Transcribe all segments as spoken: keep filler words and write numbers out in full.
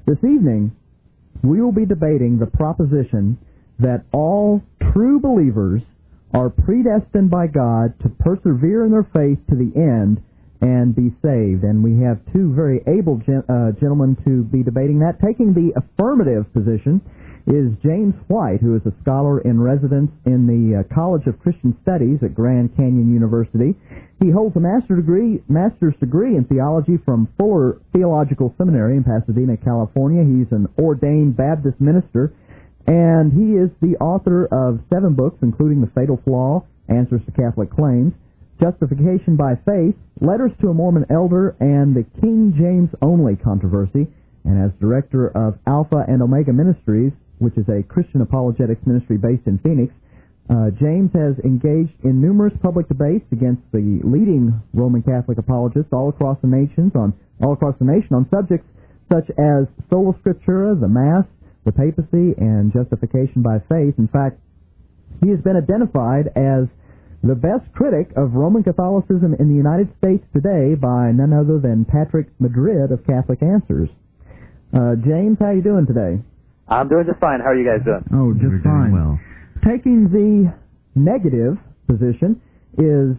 This evening, we will be debating the proposition that all true believers are predestined by God to persevere in their faith to the end and be saved. And we have two very able gen- uh, gentlemen to be debating that. Taking the affirmative position is James White, who is a scholar in residence in the uh, College of Christian Studies at Grand Canyon University. He holds a master's degree, master's degree in theology from Fuller Theological Seminary in Pasadena, California. He's an ordained Baptist minister, and he is the author of seven books, including The Fatal Flaw, Answers to Catholic Claims, Justification by Faith, Letters to a Mormon Elder, and the King James Only Controversy. And as director of Alpha and Omega Ministries, which is a Christian apologetics ministry based in Phoenix, uh, James has engaged in numerous public debates against the leading Roman Catholic apologists all across the nations on all across the nation on subjects such as sola scriptura, the Mass, the papacy, and justification by faith. In fact, he has been identified as the best critic of Roman Catholicism in the United States today by none other than Patrick Madrid of Catholic Answers. Uh, James, how are you doing today? I'm doing just fine. How are you guys doing? Oh, just We're fine. doing well. Taking the negative position is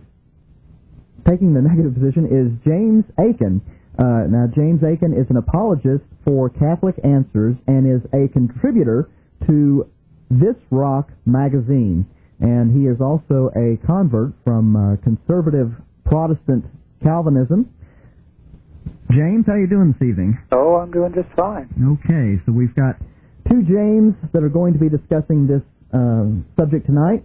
taking the negative position is James Akin. Uh, now, James Akin is an apologist for Catholic Answers and is a contributor to This Rock magazine. And he is also a convert from uh, conservative Protestant Calvinism. James, how are you doing this evening? Oh, I'm doing just fine. Okay, so we've got two James that are going to be discussing this uh, subject tonight.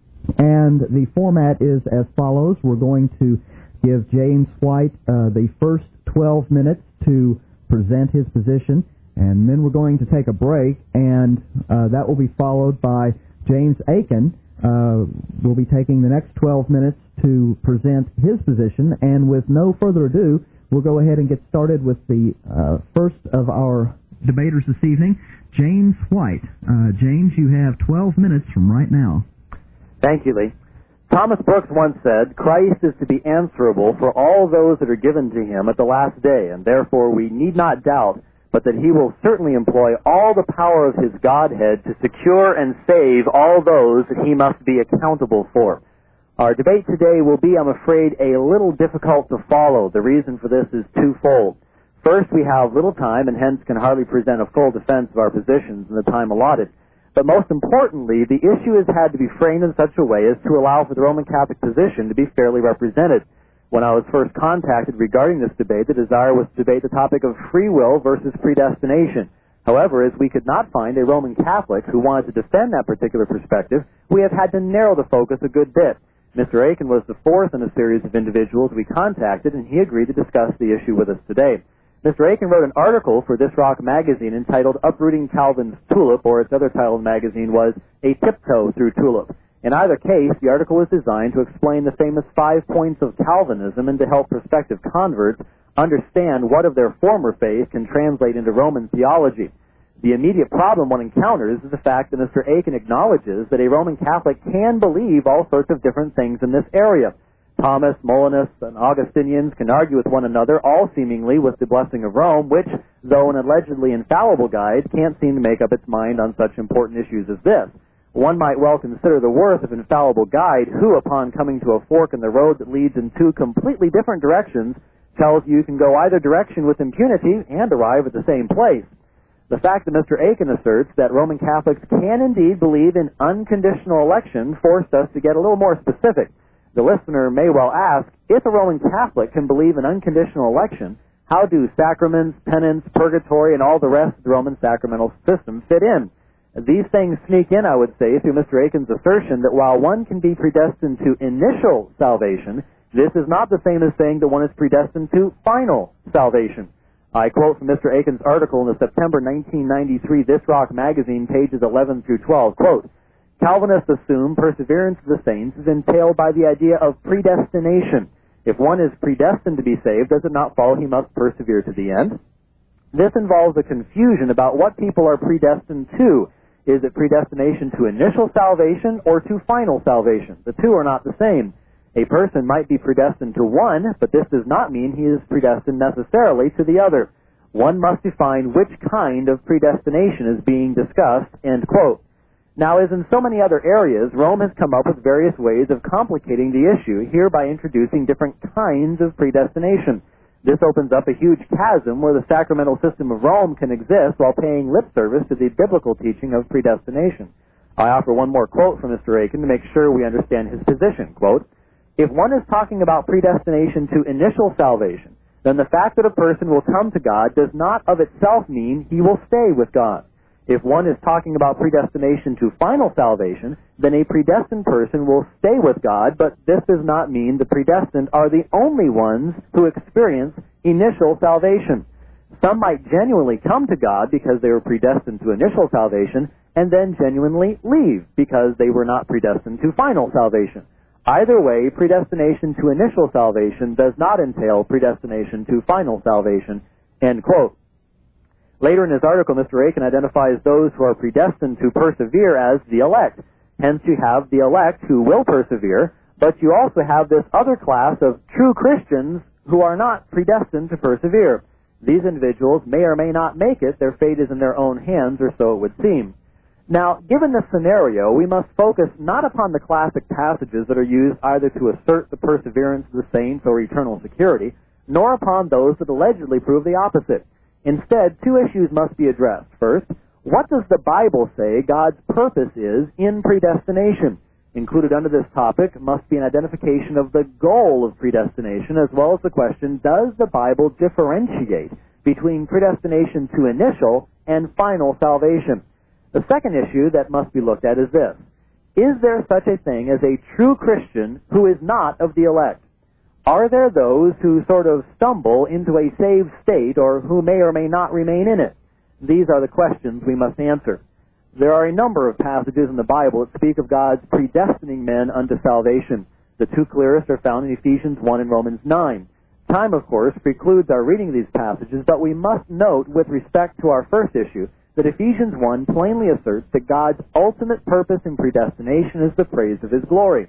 And the format is as follows. We're going to give James White uh, the first twelve minutes to present his position, and then we're going to take a break, and uh, that will be followed by James Akin. Uh, will be taking the next twelve minutes to present his position, and with no further ado, we'll go ahead and get started with the uh, first of our debaters this evening, James White. Uh, James, you have twelve minutes from right now. Thank you, Lee. Thomas Brooks once said, Christ is to be answerable for all those that are given to him at the last day, and therefore we need not doubt but that he will certainly employ all the power of his Godhead to secure and save all those that he must be accountable for. Our debate today will be, I'm afraid, a little difficult to follow. The reason for this is twofold. First, we have little time and hence can hardly present a full defense of our positions in the time allotted. But most importantly, the issue has had to be framed in such a way as to allow for the Roman Catholic position to be fairly represented. When I was first contacted regarding this debate, the desire was to debate the topic of free will versus predestination. However, as we could not find a Roman Catholic who wanted to defend that particular perspective, we have had to narrow the focus a good bit. Mister Akin was the fourth in a series of individuals we contacted, and he agreed to discuss the issue with us today. Mister Akin wrote an article for This Rock magazine entitled Uprooting Calvin's Tulip, or its other title in the magazine was A Tiptoe Through Tulip. In either case, the article is designed to explain the famous five points of Calvinism and to help prospective converts understand what of their former faith can translate into Roman theology. The immediate problem one encounters is the fact that Mister Akin acknowledges that a Roman Catholic can believe all sorts of different things in this area. Thomas, Molinists, and Augustinians can argue with one another, all seemingly with the blessing of Rome, which, though an allegedly infallible guide, can't seem to make up its mind on such important issues as this. One might well consider the worth of an infallible guide who, upon coming to a fork in the road that leads in two completely different directions, tells you you can go either direction with impunity and arrive at the same place. The fact that Mister Akin asserts that Roman Catholics can indeed believe in unconditional election forced us to get a little more specific. The listener may well ask, if a Roman Catholic can believe in unconditional election, how do sacraments, penance, purgatory, and all the rest of the Roman sacramental system fit in? These things sneak in, I would say, through Mister Akin's assertion that while one can be predestined to initial salvation, this is not the same as saying that one is predestined to final salvation. I quote from Mister Akin's article in the September nineteen ninety-three This Rock magazine, pages eleven through twelve, quote, Calvinists assume perseverance of the saints is entailed by the idea of predestination. If one is predestined to be saved, does it not follow he must persevere to the end? This involves a confusion about what people are predestined to. Is it predestination to initial salvation or to final salvation? The two are not the same. A person might be predestined to one, but this does not mean he is predestined necessarily to the other. one must define which kind of predestination is being discussed, end quote. Now, as in so many other areas, Rome has come up with various ways of complicating the issue, here by introducing different kinds of predestination. This opens up a huge chasm where the sacramental system of Rome can exist while paying lip service to the biblical teaching of predestination. I offer one more quote from Mister Akin to make sure we understand his position. Quote, "If one is talking about predestination to initial salvation, then the fact that a person will come to God does not of itself mean he will stay with God. If one is talking about predestination to final salvation, then a predestined person will stay with God, but this does not mean the predestined are the only ones who experience initial salvation. Some might genuinely come to God because they were predestined to initial salvation, and then genuinely leave because they were not predestined to final salvation. Either way, predestination to initial salvation does not entail predestination to final salvation," end quote. Later in his article, Mister Akin identifies those who are predestined to persevere as the elect. Hence, you have the elect who will persevere, but you also have this other class of true Christians who are not predestined to persevere. These individuals may or may not make it. Their fate is in their own hands, or so it would seem. Now, given this scenario, we must focus not upon the classic passages that are used either to assert the perseverance of the saints or eternal security, nor upon those that allegedly prove the opposite. Instead, two issues must be addressed. First, what does the Bible say God's purpose is in predestination? Included under this topic must be an identification of the goal of predestination, as well as the question, does the Bible differentiate between predestination to initial and final salvation? The second issue that must be looked at is this. Is there such a thing as a true Christian who is not of the elect? Are there those who sort of stumble into a saved state or who may or may not remain in it? These are the questions we must answer. There are a number of passages in the Bible that speak of God's predestining men unto salvation. The two clearest are found in Ephesians one and Romans nine. Time, of course, precludes our reading these passages, but we must note with respect to our first issue that Ephesians one plainly asserts that God's ultimate purpose in predestination is the praise of His glory.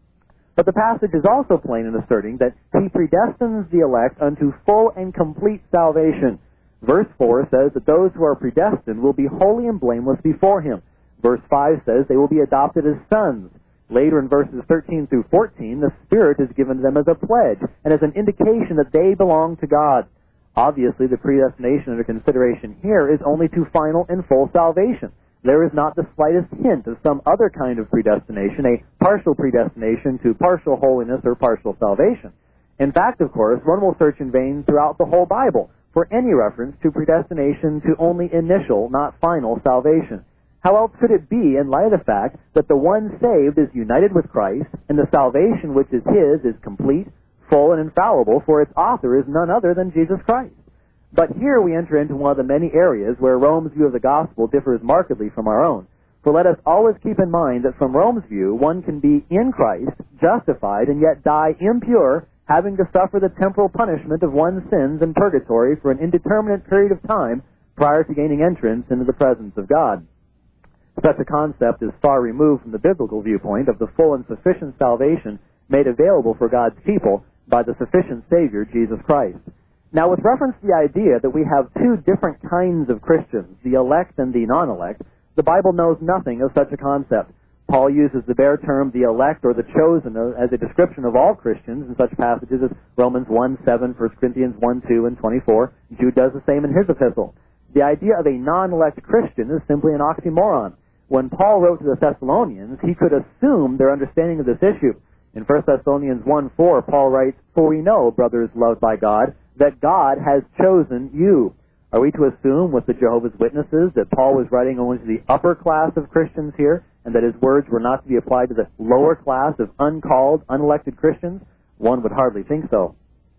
But the passage is also plain in asserting that He predestines the elect unto full and complete salvation. Verse four says that those who are predestined will be holy and blameless before Him. Verse five says they will be adopted as sons. Later in verses thirteen through fourteen, the Spirit is given to them as a pledge and as an indication that they belong to God. Obviously, the predestination under consideration here is only to final and full salvation. There is not the slightest hint of some other kind of predestination, a partial predestination to partial holiness or partial salvation. In fact, of course, one will search in vain throughout the whole Bible for any reference to predestination to only initial, not final, salvation. How else could it be in light of the fact that the one saved is united with Christ, and the salvation which is His is complete, full, and infallible, for its author is none other than Jesus Christ? But here we enter into one of the many areas where Rome's view of the gospel differs markedly from our own. For let us always keep in mind that from Rome's view, one can be in Christ, justified, and yet die impure, having to suffer the temporal punishment of one's sins in purgatory for an indeterminate period of time prior to gaining entrance into the presence of God. Such a concept is far removed from the biblical viewpoint of the full and sufficient salvation made available for God's people by the sufficient Savior, Jesus Christ. Now, with reference to the idea that we have two different kinds of Christians, the elect and the non-elect, the Bible knows nothing of such a concept. Paul uses the bare term the elect or the chosen as a description of all Christians in such passages as Romans one seven, First Corinthians one two, and twenty-four. Jude does the same in his epistle. The idea of a non-elect Christian is simply an oxymoron. When Paul wrote to the Thessalonians, he could assume their understanding of this issue. In First Thessalonians one four, Paul writes, "For we know, brothers loved by God, that God has chosen you." Are we to assume with the Jehovah's Witnesses that Paul was writing only to the upper class of Christians here, and that his words were not to be applied to the lower class of uncalled, unelected Christians? One would hardly think so.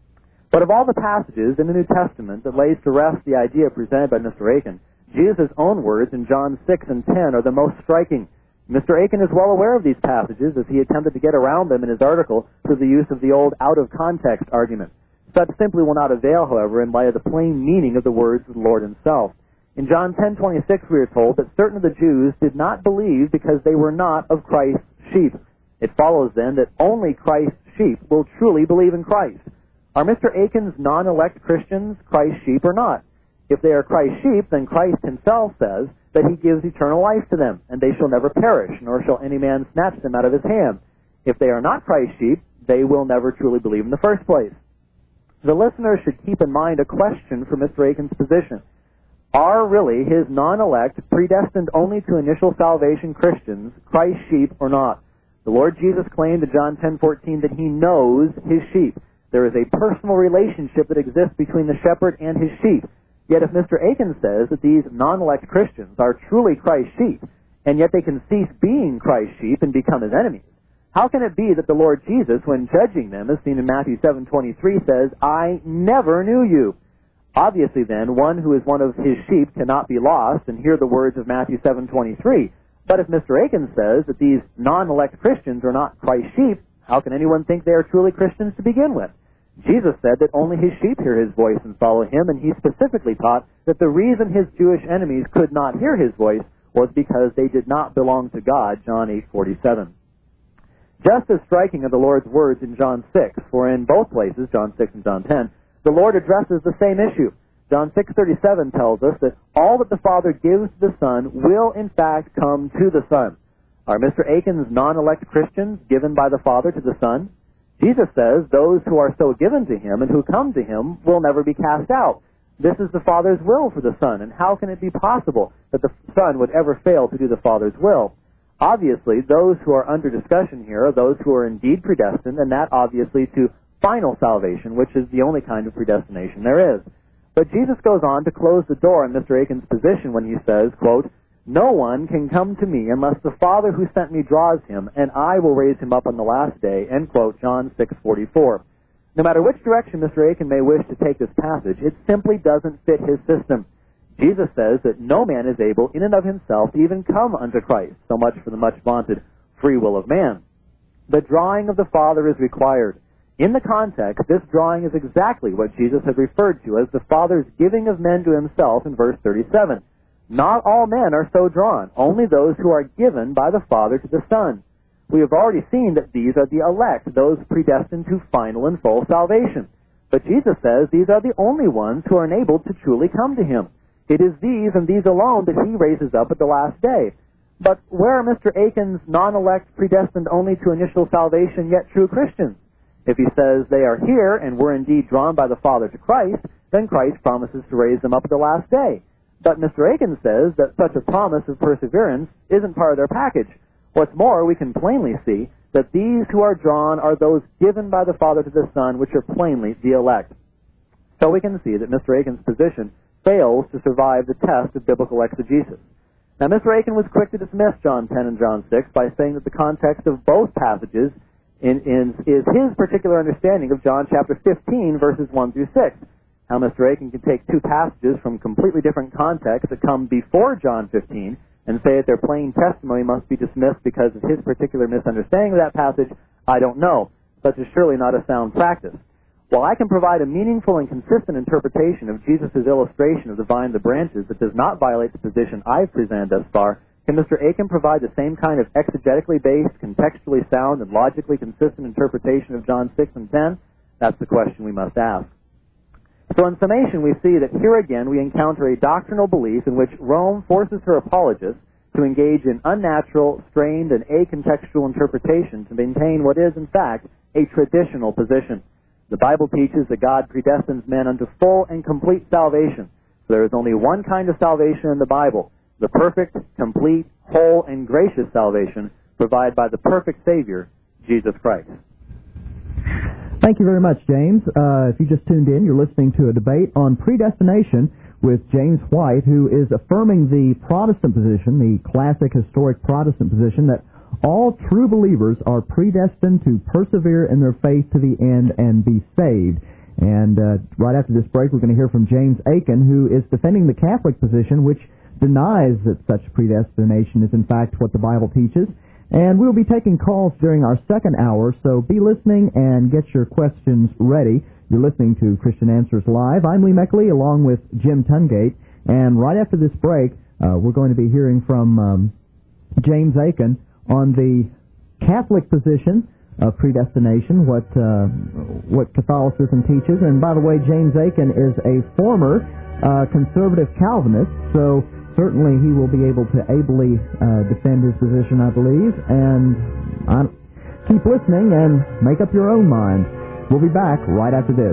But of all the passages in the New Testament that lays to rest the idea presented by Mister Akin, Jesus' own words in John six and ten are the most striking. Mister Akin is well aware of these passages as he attempted to get around them in his article through the use of the old out-of-context argument. Such simply will not avail, however, in light of the plain meaning of the words of the Lord Himself. In John ten twenty-six, we are told that certain of the Jews did not believe because they were not of Christ's sheep. It follows, then, that only Christ's sheep will truly believe in Christ. Are Mister Akin's non-elect Christians Christ's sheep or not? If they are Christ's sheep, then Christ himself says that he gives eternal life to them, and they shall never perish, nor shall any man snatch them out of his hand. If they are not Christ's sheep, they will never truly believe in the first place. The listener should keep in mind a question for Mister Aiken's position. Are really his non-elect, predestined only to initial salvation Christians Christ's sheep or not? The Lord Jesus claimed in John ten fourteen that he knows his sheep. There is a personal relationship that exists between the shepherd and his sheep. Yet if Mister Aiken says that these non-elect Christians are truly Christ's sheep, and yet they can cease being Christ's sheep and become his enemies, how can it be that the Lord Jesus, when judging them, as seen in Matthew seven twenty-three, says, I never knew you? Obviously, then, one who is one of his sheep cannot be lost and hear the words of Matthew seven twenty-three. But if Mister Aiken says that these non-elect Christians are not Christ's sheep, how can anyone think they are truly Christians to begin with? Jesus said that only his sheep hear his voice and follow him, and he specifically taught that the reason his Jewish enemies could not hear his voice was because they did not belong to God, John eight forty-seven. Just as striking are the Lord's words in John six, for in both places, John six and John ten, the Lord addresses the same issue. John six thirty-seven tells us that all that the Father gives to the Son will in fact come to the Son. Are Mister Aiken's non-elect Christians given by the Father to the Son? Jesus says those who are so given to him and who come to him will never be cast out. This is the Father's will for the Son, and how can it be possible that the Son would ever fail to do the Father's will? Obviously, those who are under discussion here are those who are indeed predestined, and that obviously to final salvation, which is the only kind of predestination there is. But Jesus goes on to close the door on Mister Aiken's position when he says, quote, no one can come to me unless the Father who sent me draws him, and I will raise him up on the last day, end quote, John six forty-four. No matter which direction Mister Aiken may wish to take this passage, it simply doesn't fit his system. Jesus says that no man is able in and of himself to even come unto Christ, so much for the much vaunted free will of man. The drawing of the Father is required. In the context, this drawing is exactly what Jesus had referred to as the Father's giving of men to himself in verse thirty-seven. Not all men are so drawn, only those who are given by the Father to the Son. We have already seen that these are the elect, those predestined to final and full salvation. But Jesus says these are the only ones who are enabled to truly come to him. It is these and these alone that he raises up at the last day. But where are Mister Aiken's non-elect, predestined only to initial salvation, yet true Christians? If he says they are here and were indeed drawn by the Father to Christ, then Christ promises to raise them up at the last day. But Mister Aiken says that such a promise of perseverance isn't part of their package. What's more, we can plainly see that these who are drawn are those given by the Father to the Son, which are plainly the elect. So we can see that Mister Aiken's position fails to survive the test of biblical exegesis. Now, Mister Aiken was quick to dismiss John ten and John six by saying that the context of both passages in, in, is his particular understanding of John chapter fifteen, verses one through six. How Mister Aiken can take two passages from completely different contexts that come before John fifteen and say that their plain testimony must be dismissed because of his particular misunderstanding of that passage, I don't know. Such is surely not a sound practice. While I can provide a meaningful and consistent interpretation of Jesus' illustration of the vine and the branches that does not violate the position I've presented thus far, can Mister Aiken provide the same kind of exegetically based, contextually sound, and logically consistent interpretation of John six and ten? That's the question we must ask. So in summation, we see that here again we encounter a doctrinal belief in which Rome forces her apologists to engage in unnatural, strained, and acontextual interpretation to maintain what is, in fact, a traditional position. The Bible teaches that God predestines men unto full and complete salvation. So there is only one kind of salvation in the Bible, the perfect, complete, whole, and gracious salvation provided by the perfect Savior, Jesus Christ. Thank you very much, James. Uh, if you just tuned in, you're listening to a debate on predestination with James White, who is affirming the Protestant position, the classic historic Protestant position, that all true believers are predestined to persevere in their faith to the end and be saved. And uh, right after this break, we're going to hear from James Aiken, who is defending the Catholic position, which denies that such predestination is in fact what the Bible teaches. And we'll be taking calls during our second hour, so be listening and get your questions ready. You're listening to Christian Answers Live. I'm Lee Meckley along with Jim Tungate. And right after this break, uh, we're going to be hearing from um, James Aiken on the Catholic position of predestination, what uh, what Catholicism teaches. And by the way, James Akin is a former uh, conservative Calvinist, so certainly he will be able to ably uh, defend his position, I believe. And I, keep listening and make up your own mind. We'll be back right after this.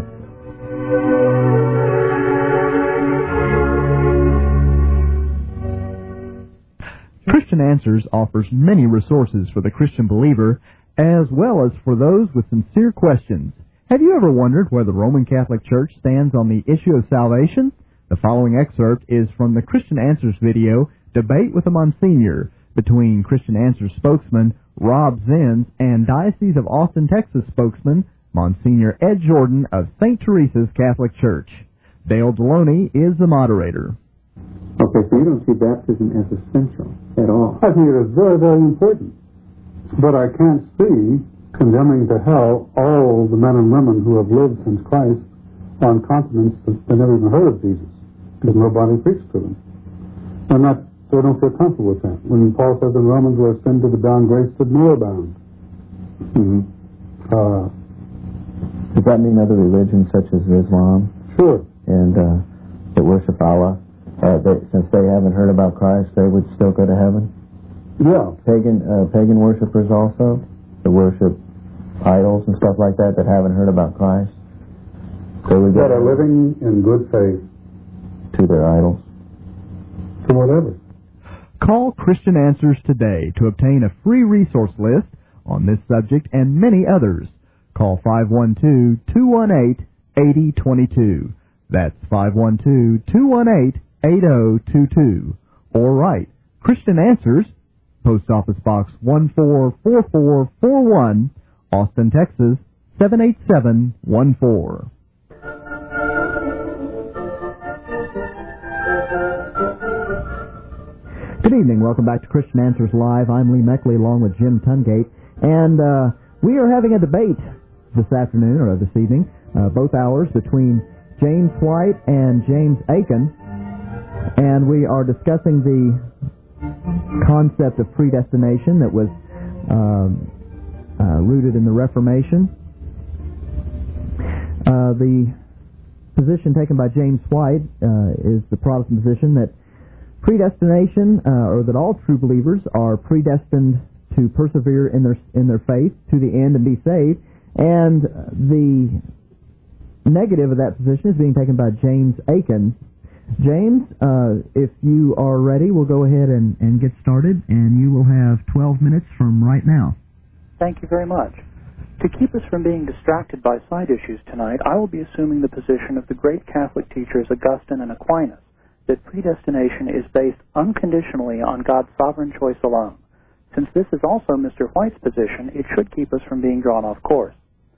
Christian Answers offers many resources for the Christian believer, as well as for those with sincere questions. Have you ever wondered where the Roman Catholic Church stands on the issue of salvation? The following excerpt is from the Christian Answers video, Debate with a Monsignor, between Christian Answers spokesman Rob Zenz and Diocese of Austin, Texas spokesman Monsignor Ed Jordan of Saint Teresa's Catholic Church. Dale Deloney is the moderator. Okay, so you don't see baptism as essential at all. I think it is very, very important. But I can't see condemning to hell all the men and women who have lived since Christ on continents that they never even heard of Jesus, because nobody preached to them. I'm not, so I don't feel comfortable with that. When Paul says in Romans, where sin did abound, grace did more abound. Mm-hmm. Uh, Does that mean other religions such as Islam? Sure. And uh, that worship Allah? Uh, they, since they haven't heard about Christ, they would still go to heaven? Yeah. Pagan uh, pagan worshippers also, that worship idols and stuff like that, that haven't heard about Christ, they would go that are living in good faith to their idols. To whatever. Call Christian Answers today to obtain a free resource list on this subject and many others. Call five one two, two one eight, eight zero two two. That's five one two, two one eight, eight zero two two. Or write Christian Answers, Post Office Box one four four four four one, Austin, Texas seven eight seven one four. Good evening. Welcome back to Christian Answers Live. I'm Lee Meckley along with Jim Tungate. And uh, we are having a debate this afternoon, or this evening, uh, both hours, between James White and James Akin. And we are discussing the concept of predestination that was um, uh, rooted in the Reformation. Uh, the position taken by James White uh, is the Protestant position that predestination, uh, or that all true believers are predestined to persevere in their in their faith to the end and be saved. And the negative of that position is being taken by James Akin. James, uh, if you are ready, we'll go ahead and, and get started, and you will have twelve minutes from right now. Thank you very much. To keep us from being distracted by side issues tonight, I will be assuming the position of the great Catholic teachers Augustine and Aquinas, that predestination is based unconditionally on God's sovereign choice alone. Since this is also Mister White's position, it should keep us from being drawn off course.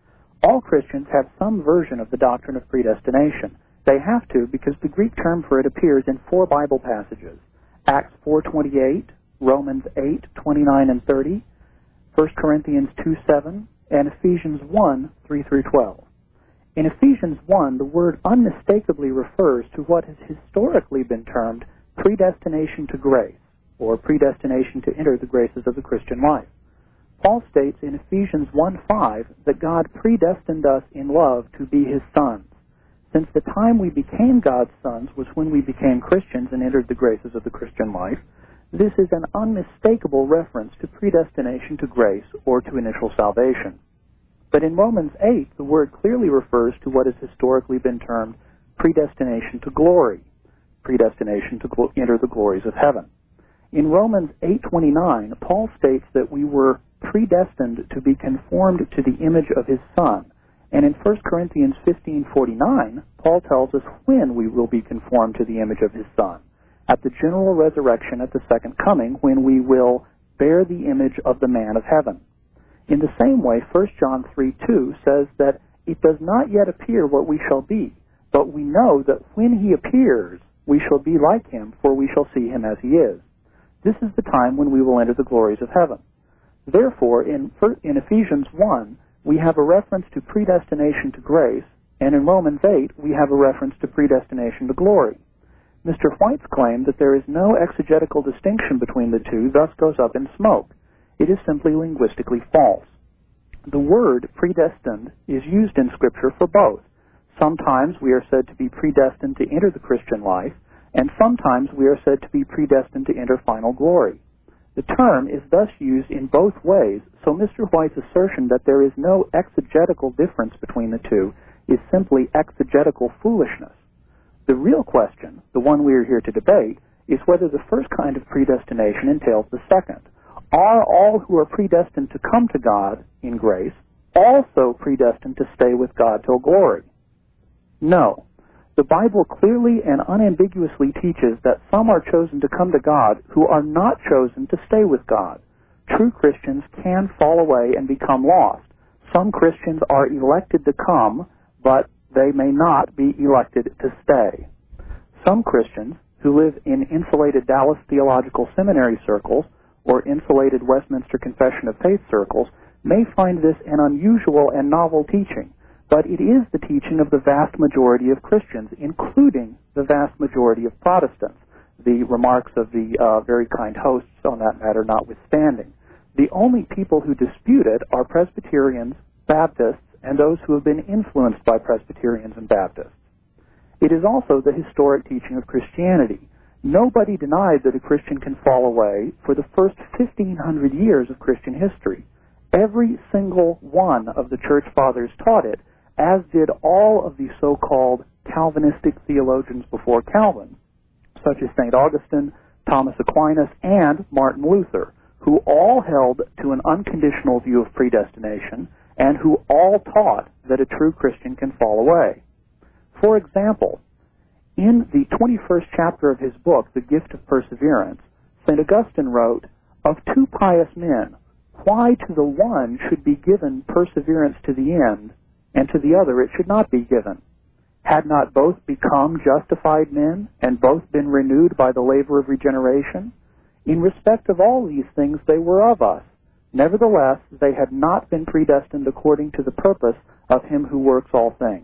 All Christians have some version of the doctrine of predestination. They have to, because the Greek term for it appears in four Bible passages: Acts four twenty-eight, Romans eight twenty-nine and thirty, First Corinthians two seven, and Ephesians one three through twelve. In Ephesians one, the word unmistakably refers to what has historically been termed predestination to grace, or predestination to enter the graces of the Christian life. Paul states in Ephesians one five that God predestined us in love to be His sons. Since the time we became God's sons was when we became Christians and entered the graces of the Christian life, this is an unmistakable reference to predestination to grace or to initial salvation. But in Romans eight, the word clearly refers to what has historically been termed predestination to glory, predestination to glo- enter the glories of heaven. In Romans eight twenty-nine, Paul states that we were predestined to be conformed to the image of His Son. And in First Corinthians fifteen forty-nine, Paul tells us when we will be conformed to the image of His Son, at the general resurrection at the second coming, when we will bear the image of the man of heaven. In the same way, First John three two says that it does not yet appear what we shall be, but we know that when He appears, we shall be like Him, for we shall see Him as He is. This is the time when we will enter the glories of heaven. Therefore, in, in Ephesians one, we have a reference to predestination to grace, and in Romans eight, we have a reference to predestination to glory. Mister White's claim that there is no exegetical distinction between the two thus goes up in smoke. It is simply linguistically false. the word predestined is used in Scripture for both. Sometimes we are said to be predestined to enter the Christian life, and sometimes we are said to be predestined to enter final glory. The term is thus used in both ways, so Mister White's assertion that there is no exegetical difference between the two is simply exegetical foolishness. The real question, the one we are here to debate, is whether the first kind of predestination entails the second. Are all who are predestined to come to God in grace also predestined to stay with God till glory? No. The Bible clearly and unambiguously teaches that some are chosen to come to God who are not chosen to stay with God. True Christians can fall away and become lost. Some Christians are elected to come, but they may not be elected to stay. Some Christians who live in insulated Dallas Theological Seminary circles or insulated Westminster Confession of Faith circles may find this an unusual and novel teaching, but it is the teaching of the vast majority of Christians, including the vast majority of Protestants, the remarks of the uh, very kind hosts on that matter notwithstanding. The only people who dispute it are Presbyterians, Baptists, and those who have been influenced by Presbyterians and Baptists. It is also the historic teaching of Christianity. Nobody denied that a Christian can fall away for the first fifteen hundred years of Christian history. Every single one of the church fathers taught it, as did all of the so-called Calvinistic theologians before Calvin, such as Saint Augustine, Thomas Aquinas, and Martin Luther, who all held to an unconditional view of predestination and who all taught that a true Christian can fall away. For example, in the twenty-first chapter of his book, The Gift of Perseverance, Saint Augustine wrote, "Of two pious men, why to the one should be given perseverance to the end, and to the other it should not be given? Had not both become justified men, and both been renewed by the labor of regeneration? In respect of all these things they were of us. Nevertheless, they had not been predestined according to the purpose of him who works all things."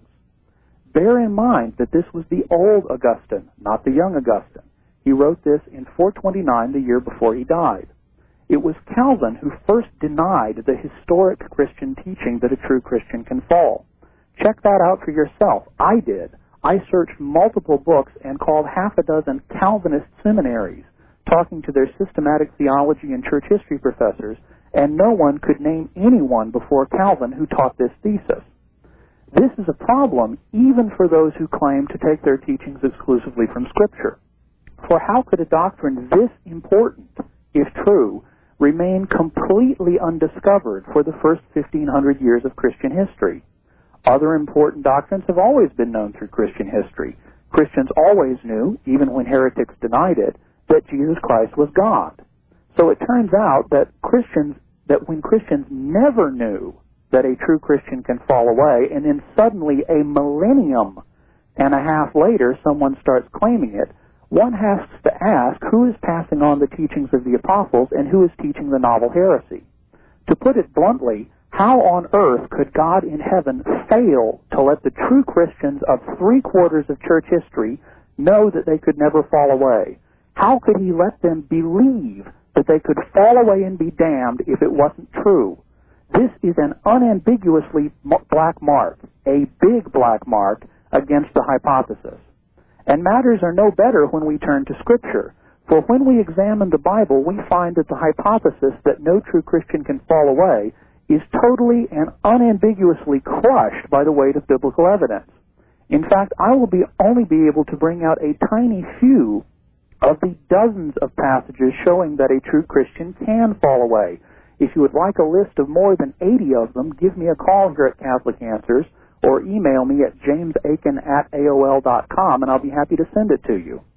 Bear in mind that this was the old Augustine, not the young Augustine. He wrote this in four twenty-nine, the year before he died. It was Calvin who first denied the historic Christian teaching that a true Christian can fall. Check that out for yourself. I did. I searched multiple books and called half a dozen Calvinist seminaries, talking to their systematic theology and church history professors, and no one could name anyone before Calvin who taught this thesis. This is a problem even for those who claim to take their teachings exclusively from Scripture. For how could a doctrine this important, if true, remain completely undiscovered for the first fifteen hundred years of Christian history? Other important doctrines have always been known through Christian history. Christians always knew, even when heretics denied it, that Jesus Christ was God. So it turns out that Christians, that when Christians never knew that a true Christian can fall away, and then suddenly a millennium and a half later someone starts claiming it, one has to ask who is passing on the teachings of the apostles and who is teaching the novel heresy. To put it bluntly, how on earth could God in heaven fail to let the true Christians of three quarters of church history know that they could never fall away? How could he let them believe that they could fall away and be damned if it wasn't true? This is an unambiguously black mark, a big black mark against the hypothesis. And matters are no better when we turn to Scripture. For when we examine the Bible, we find that the hypothesis that no true Christian can fall away is totally and unambiguously crushed by the weight of biblical evidence. In fact, I will be only be able to bring out a tiny few of the dozens of passages showing that a true Christian can fall away. If you would like a list of more than eighty of them, give me a call here at Catholic Answers or email me at jamesakin at A O L dot com, and I'll be happy to send it to you.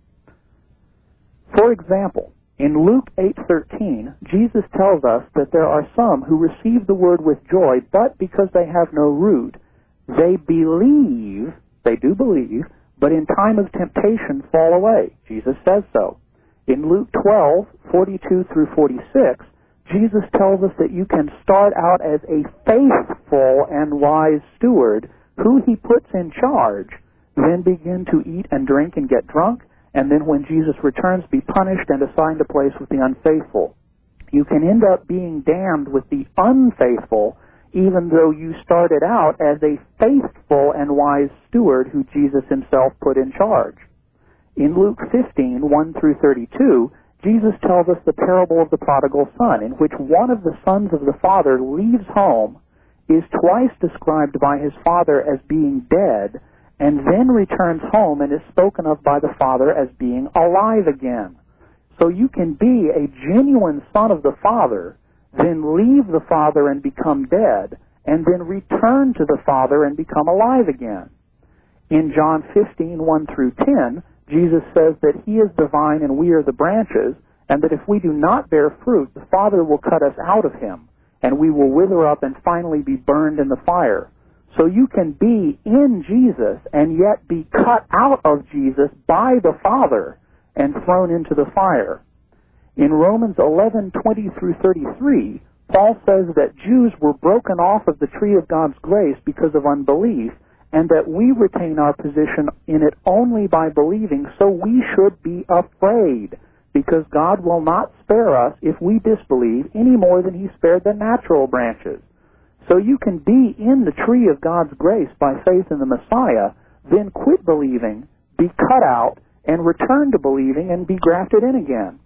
For example, in Luke eight thirteen, Jesus tells us that there are some who receive the word with joy, but because they have no root, they believe, they do believe, but in time of temptation fall away. Jesus says so. In Luke twelve forty-two through forty-six, Jesus tells us that you can start out as a faithful and wise steward who he puts in charge, then begin to eat and drink and get drunk, and then when Jesus returns, be punished and assigned a place with the unfaithful. You can end up being damned with the unfaithful even though you started out as a faithful and wise steward who Jesus himself put in charge. In Luke fifteen, one through thirty-two, Jesus tells us the parable of the prodigal son, in which one of the sons of the father leaves home, is twice described by his father as being dead, and then returns home and is spoken of by the father as being alive again. So you can be a genuine son of the father, then leave the father and become dead, and then return to the father and become alive again. In John fifteen, one through ten, Jesus says that he is the vine and we are the branches, and that if we do not bear fruit, the Father will cut us out of him, and we will wither up and finally be burned in the fire. So you can be in Jesus and yet be cut out of Jesus by the Father and thrown into the fire. In Romans eleven, twenty through thirty-three, Paul says that Jews were broken off of the tree of God's grace because of unbelief, and that we retain our position in it only by believing, so we should be afraid, because God will not spare us if we disbelieve any more than he spared the natural branches. So you can be in the tree of God's grace by faith in the Messiah, then quit believing, be cut out, and return to believing and be grafted in again.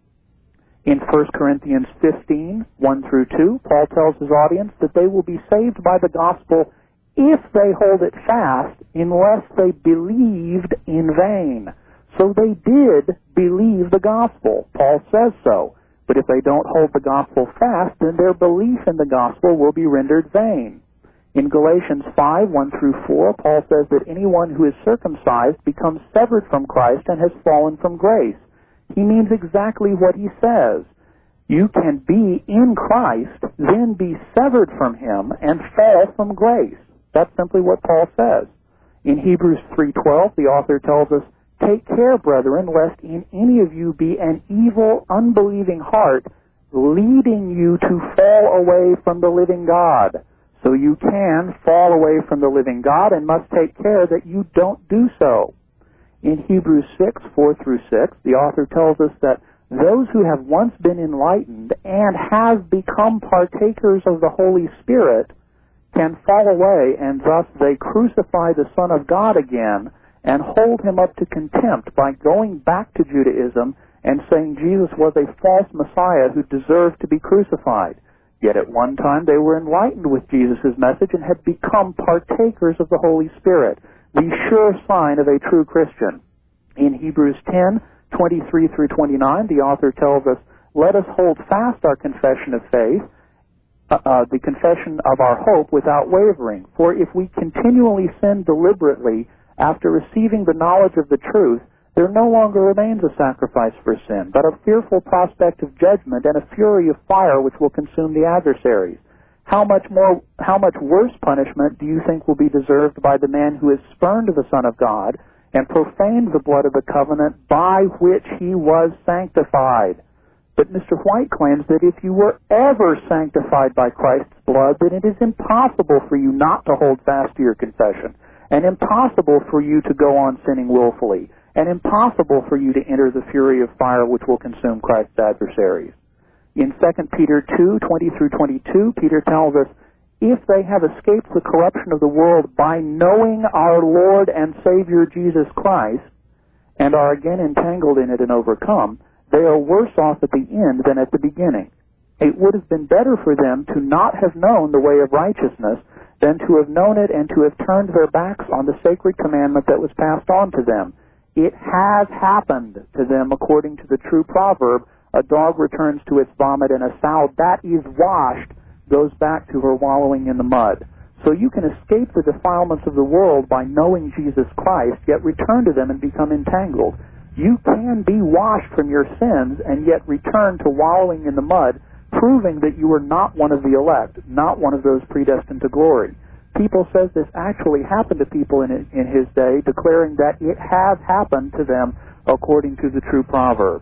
In First Corinthians fifteen, one through two, Paul tells his audience that they will be saved by the gospel if they hold it fast, unless they believed in vain. So they did believe the gospel. Paul says so. But if they don't hold the gospel fast, then their belief in the gospel will be rendered vain. In Galatians five, one through four, Paul says that anyone who is circumcised becomes severed from Christ and has fallen from grace. He means exactly what he says. You can be in Christ, then be severed from him, and fall from grace. That's simply what Paul says. In Hebrews three twelve, the author tells us, "Take care, brethren, lest in any of you be an evil, unbelieving heart, leading you to fall away from the living God." So you can fall away from the living God and must take care that you don't do so. In Hebrews six, four through six, the author tells us that those who have once been enlightened and have become partakers of the Holy Spirit can fall away, and thus they crucify the Son of God again and hold him up to contempt by going back to Judaism and saying Jesus was a false Messiah who deserved to be crucified. Yet at one time they were enlightened with Jesus' message and had become partakers of the Holy Spirit, the sure sign of a true Christian. In Hebrews ten, twenty-three through twenty-nine, the author tells us, "Let us hold fast our confession of faith, Uh, uh, the confession of our hope without wavering. For if we continually sin deliberately after receiving the knowledge of the truth, there no longer remains a sacrifice for sin, but a fearful prospect of judgment and a fury of fire which will consume the adversaries. How much more, how much worse punishment do you think will be deserved by the man who has spurned the Son of God and profaned the blood of the covenant by which he was sanctified?" But Mister White claims that if you were ever sanctified by Christ's blood, then it is impossible for you not to hold fast to your confession, and impossible for you to go on sinning willfully, and impossible for you to enter the fury of fire which will consume Christ's adversaries. In Second Peter two, twenty through twenty-two, Peter tells us, "If they have escaped the corruption of the world by knowing our Lord and Savior Jesus Christ, and are again entangled in it and overcome, they are worse off at the end than at the beginning. It would have been better for them to not have known the way of righteousness than to have known it and to have turned their backs on the sacred commandment that was passed on to them. It has happened to them according to the true proverb, a dog returns to its vomit and a sow that is washed goes back to her wallowing in the mud." So you can escape the defilements of the world by knowing Jesus Christ, yet return to them and become entangled. You can be washed from your sins and yet return to wallowing in the mud, proving that you are not one of the elect, not one of those predestined to glory. People says this actually happened to people in, in his day, declaring that it has happened to them according to the true proverb.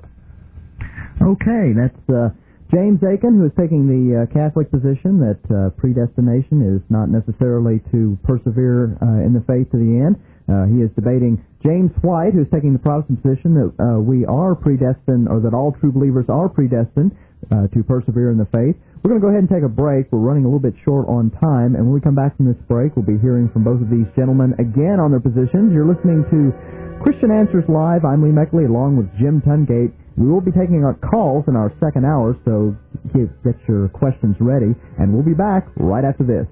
Okay, that's uh, James Akin, who is taking the uh, Catholic position that uh, predestination is not necessarily to persevere uh, in the faith to the end. Uh, he is debating James White, who is taking the Protestant position that uh, we are predestined, or that all true believers are predestined uh, to persevere in the faith. We're going to go ahead and take a break. We're running a little bit short on time, and when we come back from this break, we'll be hearing from both of these gentlemen again on their positions. You're listening to Christian Answers Live. I'm Lee Meckley, along with Jim Tungate. We will be taking our calls in our second hour, so get, get your questions ready, and we'll be back right after this.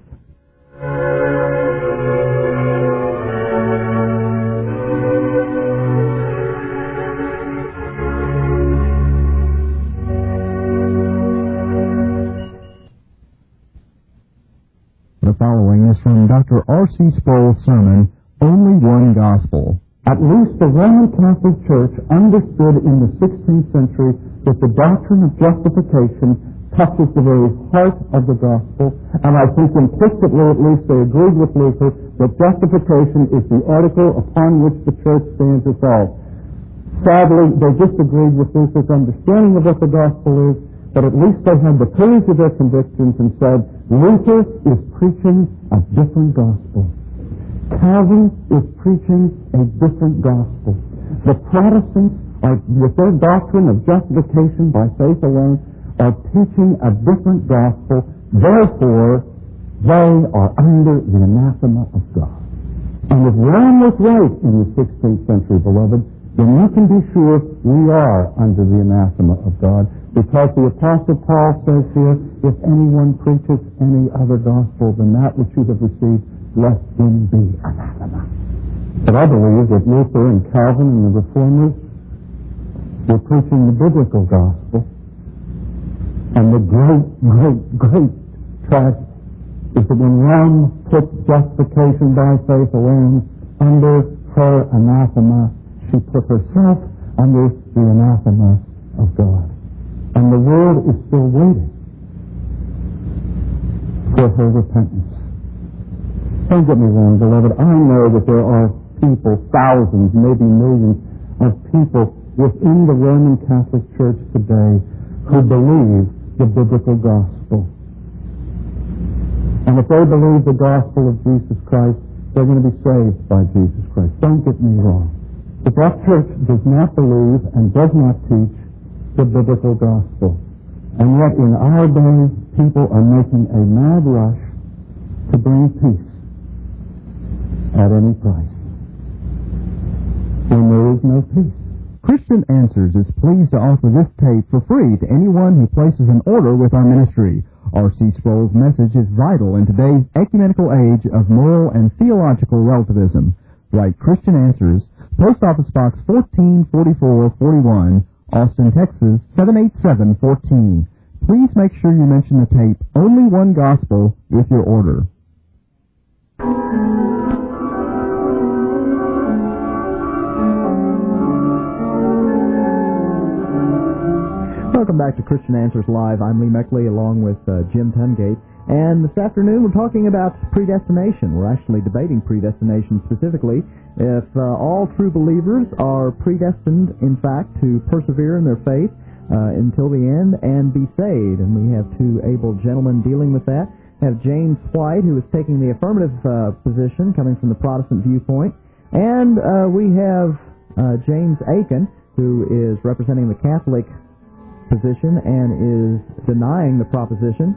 The following is from Doctor R C Sproul's sermon, Only One Gospel. At least the Roman Catholic Church understood in the sixteenth century that the doctrine of justification touches the very heart of the gospel, and I think implicitly at least they agreed with Luther that justification is the article upon which the Church stands itself. Sadly, they disagreed with Luther's understanding of what the gospel is, but at least they had the courage of their convictions and said, Luther is preaching a different gospel. Calvin is preaching a different gospel. The Protestants, are, with their doctrine of justification by faith alone, are teaching a different gospel. Therefore, they are under the anathema of God. And if Rome was right in the sixteenth century, beloved, then you can be sure we are under the anathema of God, because the Apostle Paul says here, if anyone preaches any other gospel than that which you have received, let him be anathema. But I believe that Luther and Calvin and the Reformers were preaching the biblical gospel. And the great, great, great tragedy is that when Rome put justification by faith alone under her anathema, she put herself under the anathema of God. And the world is still waiting for her repentance. Don't get me wrong, beloved. I know that there are people, thousands, maybe millions of people within the Roman Catholic Church today who believe the biblical gospel. And if they believe the gospel of Jesus Christ, they're going to be saved by Jesus Christ. Don't get me wrong. But that church does not believe and does not teach the biblical gospel. And yet in our day, people are making a mad rush to bring peace at any price, when there is no peace. Christian Answers is pleased to offer this tape for free to anyone who places an order with our ministry. R C Sproul's message is vital in today's ecumenical age of moral and theological relativism. Write Christian Answers, Post Office Box fourteen forty-four forty-one, Austin, Texas seven eight seven one four. Please make sure you mention the tape Only One Gospel with your order. Welcome back to Christian Answers Live. I'm Lee Meckley along with uh, Jim Tungate. And this afternoon we're talking about predestination. We're actually debating predestination specifically. If uh, all true believers are predestined, in fact, to persevere in their faith uh, until the end and be saved. And we have two able gentlemen dealing with that. We have James White, who is taking the affirmative uh, position, coming from the Protestant viewpoint. And uh, we have uh, James Aiken, who is representing the Catholic position and is denying the proposition.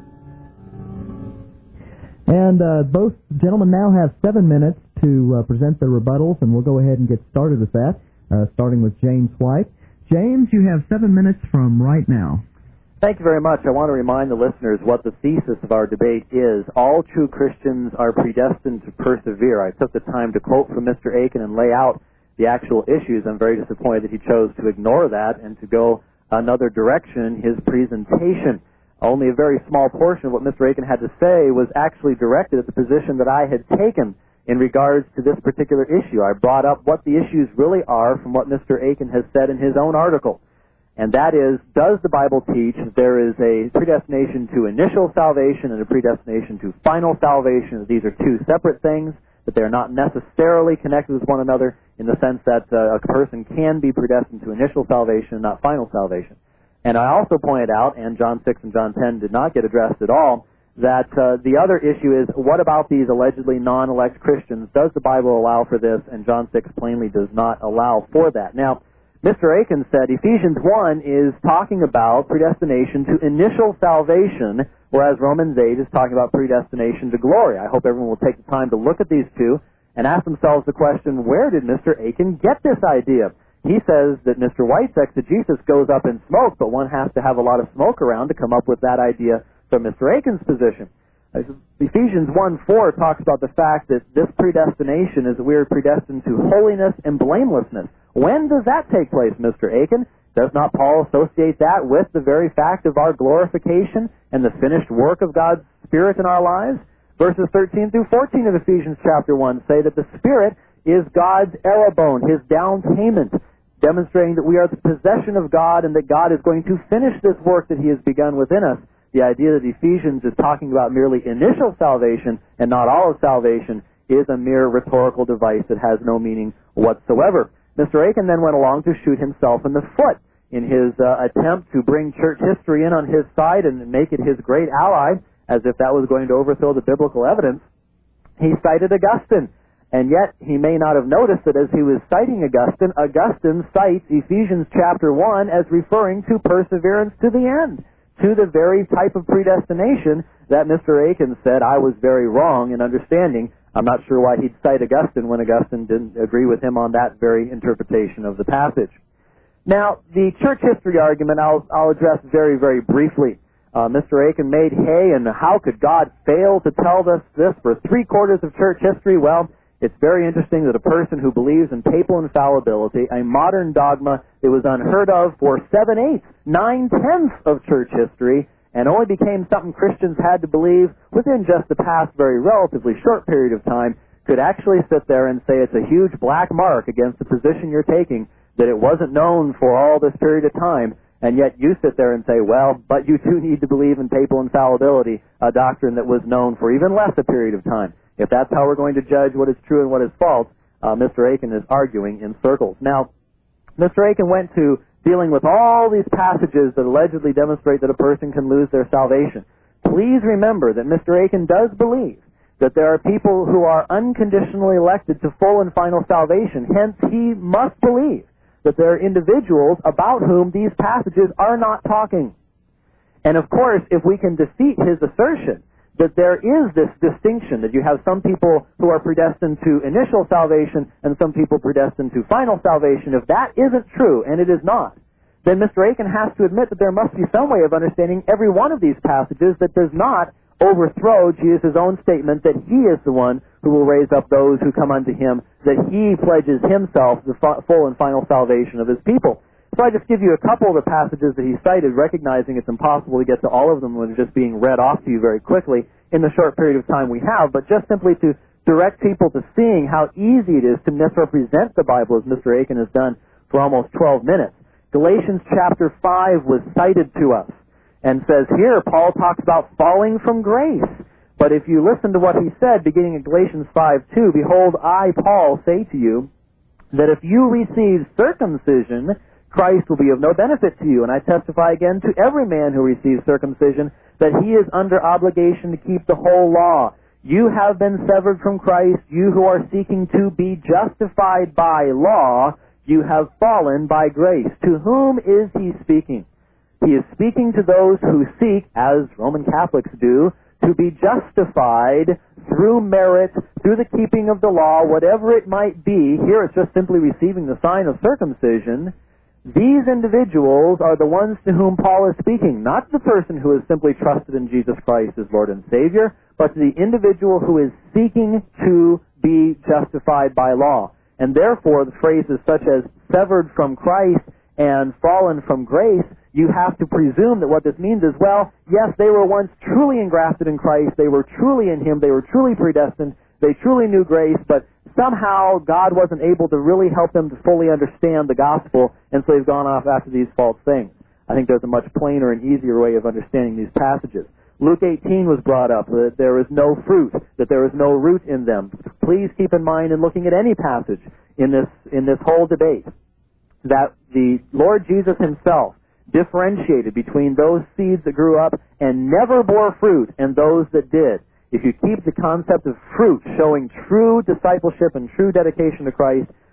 And uh, both gentlemen now have seven minutes to uh, present their rebuttals, and we'll go ahead and get started with that, uh, starting with James White. James, you have seven minutes from right now. Thank you very much. I want to remind the listeners what the thesis of our debate is. All true Christians are predestined to persevere. I took the time to quote from Mister Aiken and lay out the actual issues. I'm very disappointed that he chose to ignore that and to go another direction in his presentation. Only a very small portion of what Mister Aiken had to say was actually directed at the position that I had taken in regards to this particular issue. I brought up what the issues really are from what Mister Aiken has said in his own article. And that is, does the Bible teach there is a predestination to initial salvation and a predestination to final salvation? These are two separate things, that they are not necessarily connected with one another in the sense that uh, a person can be predestined to initial salvation and not final salvation. And I also pointed out, and John six and John ten did not get addressed at all, that uh, the other issue is, what about these allegedly non-elect Christians? Does the Bible allow for this? And John six plainly does not allow for that. Now, Mister Aiken said Ephesians one is talking about predestination to initial salvation, whereas Romans eight is talking about predestination to glory. I hope everyone will take the time to look at these two and ask themselves the question, where did Mister Aiken get this idea? He says that Mister White's exegesis goes up in smoke, but one has to have a lot of smoke around to come up with that idea from Mister Aiken's position. Ephesians one four talks about the fact that this predestination is that we are predestined to holiness and blamelessness. When does that take place, Mister Aiken? Does not Paul associate that with the very fact of our glorification and the finished work of God's Spirit in our lives? Verses thirteen through fourteen of Ephesians chapter one say that the Spirit is God's arrabone, His down payment, demonstrating that we are the possession of God and that God is going to finish this work that He has begun within us. The idea that Ephesians is talking about merely initial salvation and not all of salvation is a mere rhetorical device that has no meaning whatsoever. Mister Aiken then went along to shoot himself in the foot in his uh, attempt to bring church history in on his side and make it his great ally, as if that was going to overthrow the biblical evidence. He cited Augustine, and yet he may not have noticed that as he was citing Augustine, Augustine cites Ephesians chapter one as referring to perseverance to the end, to the very type of predestination that Mister Aiken said I was very wrong in understanding. I'm not sure why he'd cite Augustine when Augustine didn't agree with him on that very interpretation of the passage. Now, the church history argument I'll, I'll address very, very briefly. Uh, Mister Aiken made hay, and how could God fail to tell us this for three-quarters of church history? Well, it's very interesting that a person who believes in papal infallibility, a modern dogma that was unheard of for seven-eighths, nine-tenths of church history, and only became something Christians had to believe within just the past very relatively short period of time, could actually sit there and say it's a huge black mark against the position you're taking, that it wasn't known for all this period of time, and yet you sit there and say, well, but you do need to believe in papal infallibility, a doctrine that was known for even less a period of time. If that's how we're going to judge what is true and what is false, uh, Mister Aiken is arguing in circles. Now, Mister Aiken went to dealing with all these passages that allegedly demonstrate that a person can lose their salvation. Please remember that Mister Aiken does believe that there are people who are unconditionally elected to full and final salvation. Hence, he must believe that there are individuals about whom these passages are not talking. And of course, if we can defeat his assertion that there is this distinction, that you have some people who are predestined to initial salvation and some people predestined to final salvation, if that isn't true, and it is not, then Mister Aiken has to admit that there must be some way of understanding every one of these passages that does not overthrow Jesus' own statement that He is the one who will raise up those who come unto Him, that He pledges Himself the full and final salvation of His people. So I just give you a couple of the passages that he cited, recognizing it's impossible to get to all of them when just being read off to you very quickly in the short period of time we have, but just simply to direct people to seeing how easy it is to misrepresent the Bible, as Mister Aiken has done for almost twelve minutes. Galatians chapter five was cited to us and says here, Paul talks about falling from grace. But if you listen to what he said, beginning in Galatians five two, behold, I, Paul, say to you that if you receive circumcision, Christ will be of no benefit to you. And I testify again to every man who receives circumcision that he is under obligation to keep the whole law. You have been severed from Christ, you who are seeking to be justified by law, you have fallen by grace. To whom is he speaking? He is speaking to those who seek, as Roman Catholics do, to be justified through merit, through the keeping of the law, whatever it might be. Here it's just simply receiving the sign of circumcision. These individuals are the ones to whom Paul is speaking, not the person who has simply trusted in Jesus Christ as Lord and Savior, but to the individual who is seeking to be justified by law. And therefore, the phrases such as severed from Christ and fallen from grace, you have to presume that what this means is, well, yes, they were once truly engrafted in Christ, they were truly in Him, they were truly predestined, they truly knew grace, but somehow God wasn't able to really help them to fully understand the gospel, and so they've gone off after these false things. I think there's a much plainer and easier way of understanding these passages. Luke eighteen was brought up, that there is no fruit, that there is no root in them. Please keep in mind in looking at any passage in this, in this whole debate that the Lord Jesus Himself differentiated between those seeds that grew up and never bore fruit and those that did. If you keep the concept of fruit showing true discipleship and true dedication to Christ,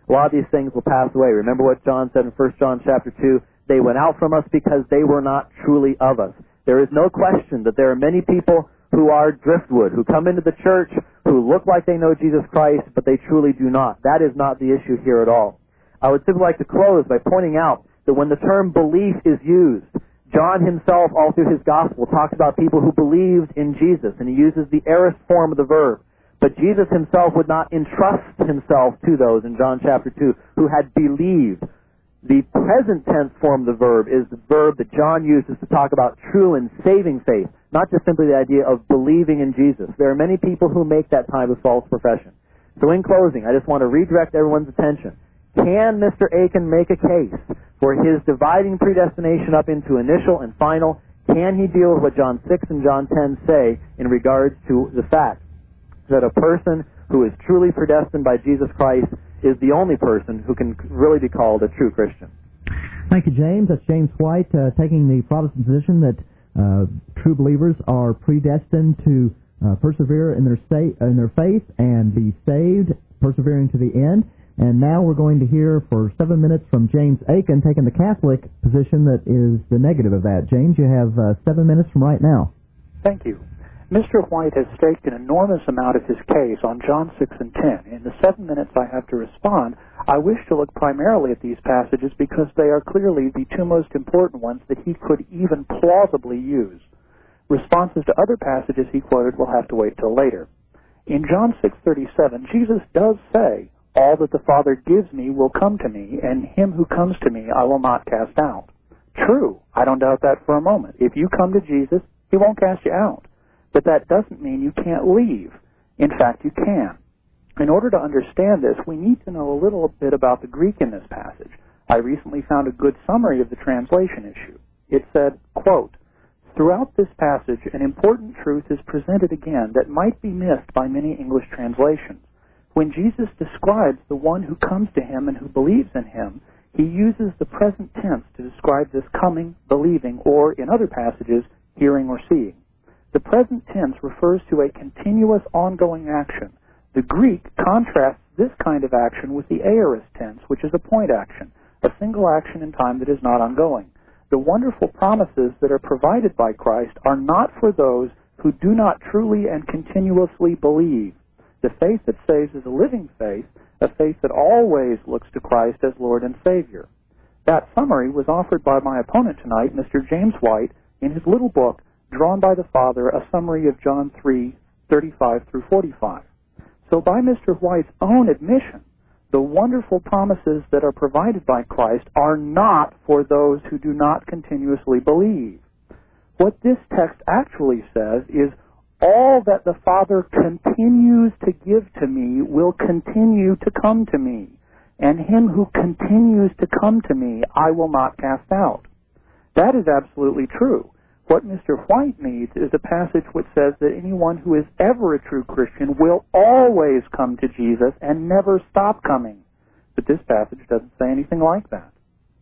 A lot of these things will pass away. Remember what John said in First John chapter two? They went out from us because they were not truly of us. There is no question that there are many people who are driftwood, who come into the church, who look like they know Jesus Christ, but they truly do not. That is not the issue here at all. I would simply like to close by pointing out that when the term belief is used, John himself, all through his gospel, talks about people who believed in Jesus, and he uses the aorist form of the verb. But Jesus himself would not entrust himself to those in John chapter two who had believed. The present tense form of the verb is the verb that John uses to talk about true and saving faith, not just simply the idea of believing in Jesus. There are many people who make that type of false profession. So in closing, I just want to redirect everyone's attention. Can Mister Aiken make a case for his dividing predestination up into initial and final? Can he deal with what John six and John ten say in regards to the fact that a person who is truly predestined by Jesus Christ is the only person who can really be called a true Christian? Thank you, James. That's James White uh, taking the Protestant position that uh, true believers are predestined to uh, persevere in their state, in their faith and be saved, persevering to the end. And now we're going to hear for seven minutes from James Aiken taking the Catholic position that is the negative of that. James, you have uh, seven minutes from right now. Thank you. Mister White has staked an enormous amount of his case on John six and ten. In the seven minutes I have to respond, I wish to look primarily at these passages because they are clearly the two most important ones that he could even plausibly use. Responses to other passages he quoted will have to wait till later. In John six thirty-seven, Jesus does say, "All that the Father gives me will come to me, and him who comes to me I will not cast out." True, I don't doubt that for a moment. If you come to Jesus, he won't cast you out. But that doesn't mean you can't leave. In fact, you can. In order to understand this, we need to know a little bit about the Greek in this passage. I recently found a good summary of the translation issue. It said, quote, "Throughout this passage, an important truth is presented again that might be missed by many English translations. When Jesus describes the one who comes to him and who believes in him, he uses the present tense to describe this coming, believing, or, in other passages, hearing or seeing. The present tense refers to a continuous, ongoing action. The Greek contrasts this kind of action with the aorist tense, which is a point action, a single action in time that is not ongoing. The wonderful promises that are provided by Christ are not for those who do not truly and continuously believe. The faith that saves is a living faith, a faith that always looks to Christ as Lord and Savior." That summary was offered by my opponent tonight, Mister James White, in his little book, Drawn by the Father, a summary of John three, thirty-five through forty-five. So by Mister White's own admission, the wonderful promises that are provided by Christ are not for those who do not continuously believe. What this text actually says is, all that the Father continues to give to me will continue to come to me, and him who continues to come to me I will not cast out. That is absolutely true. What Mister White needs is a passage which says that anyone who is ever a true Christian will always come to Jesus and never stop coming. But this passage doesn't say anything like that.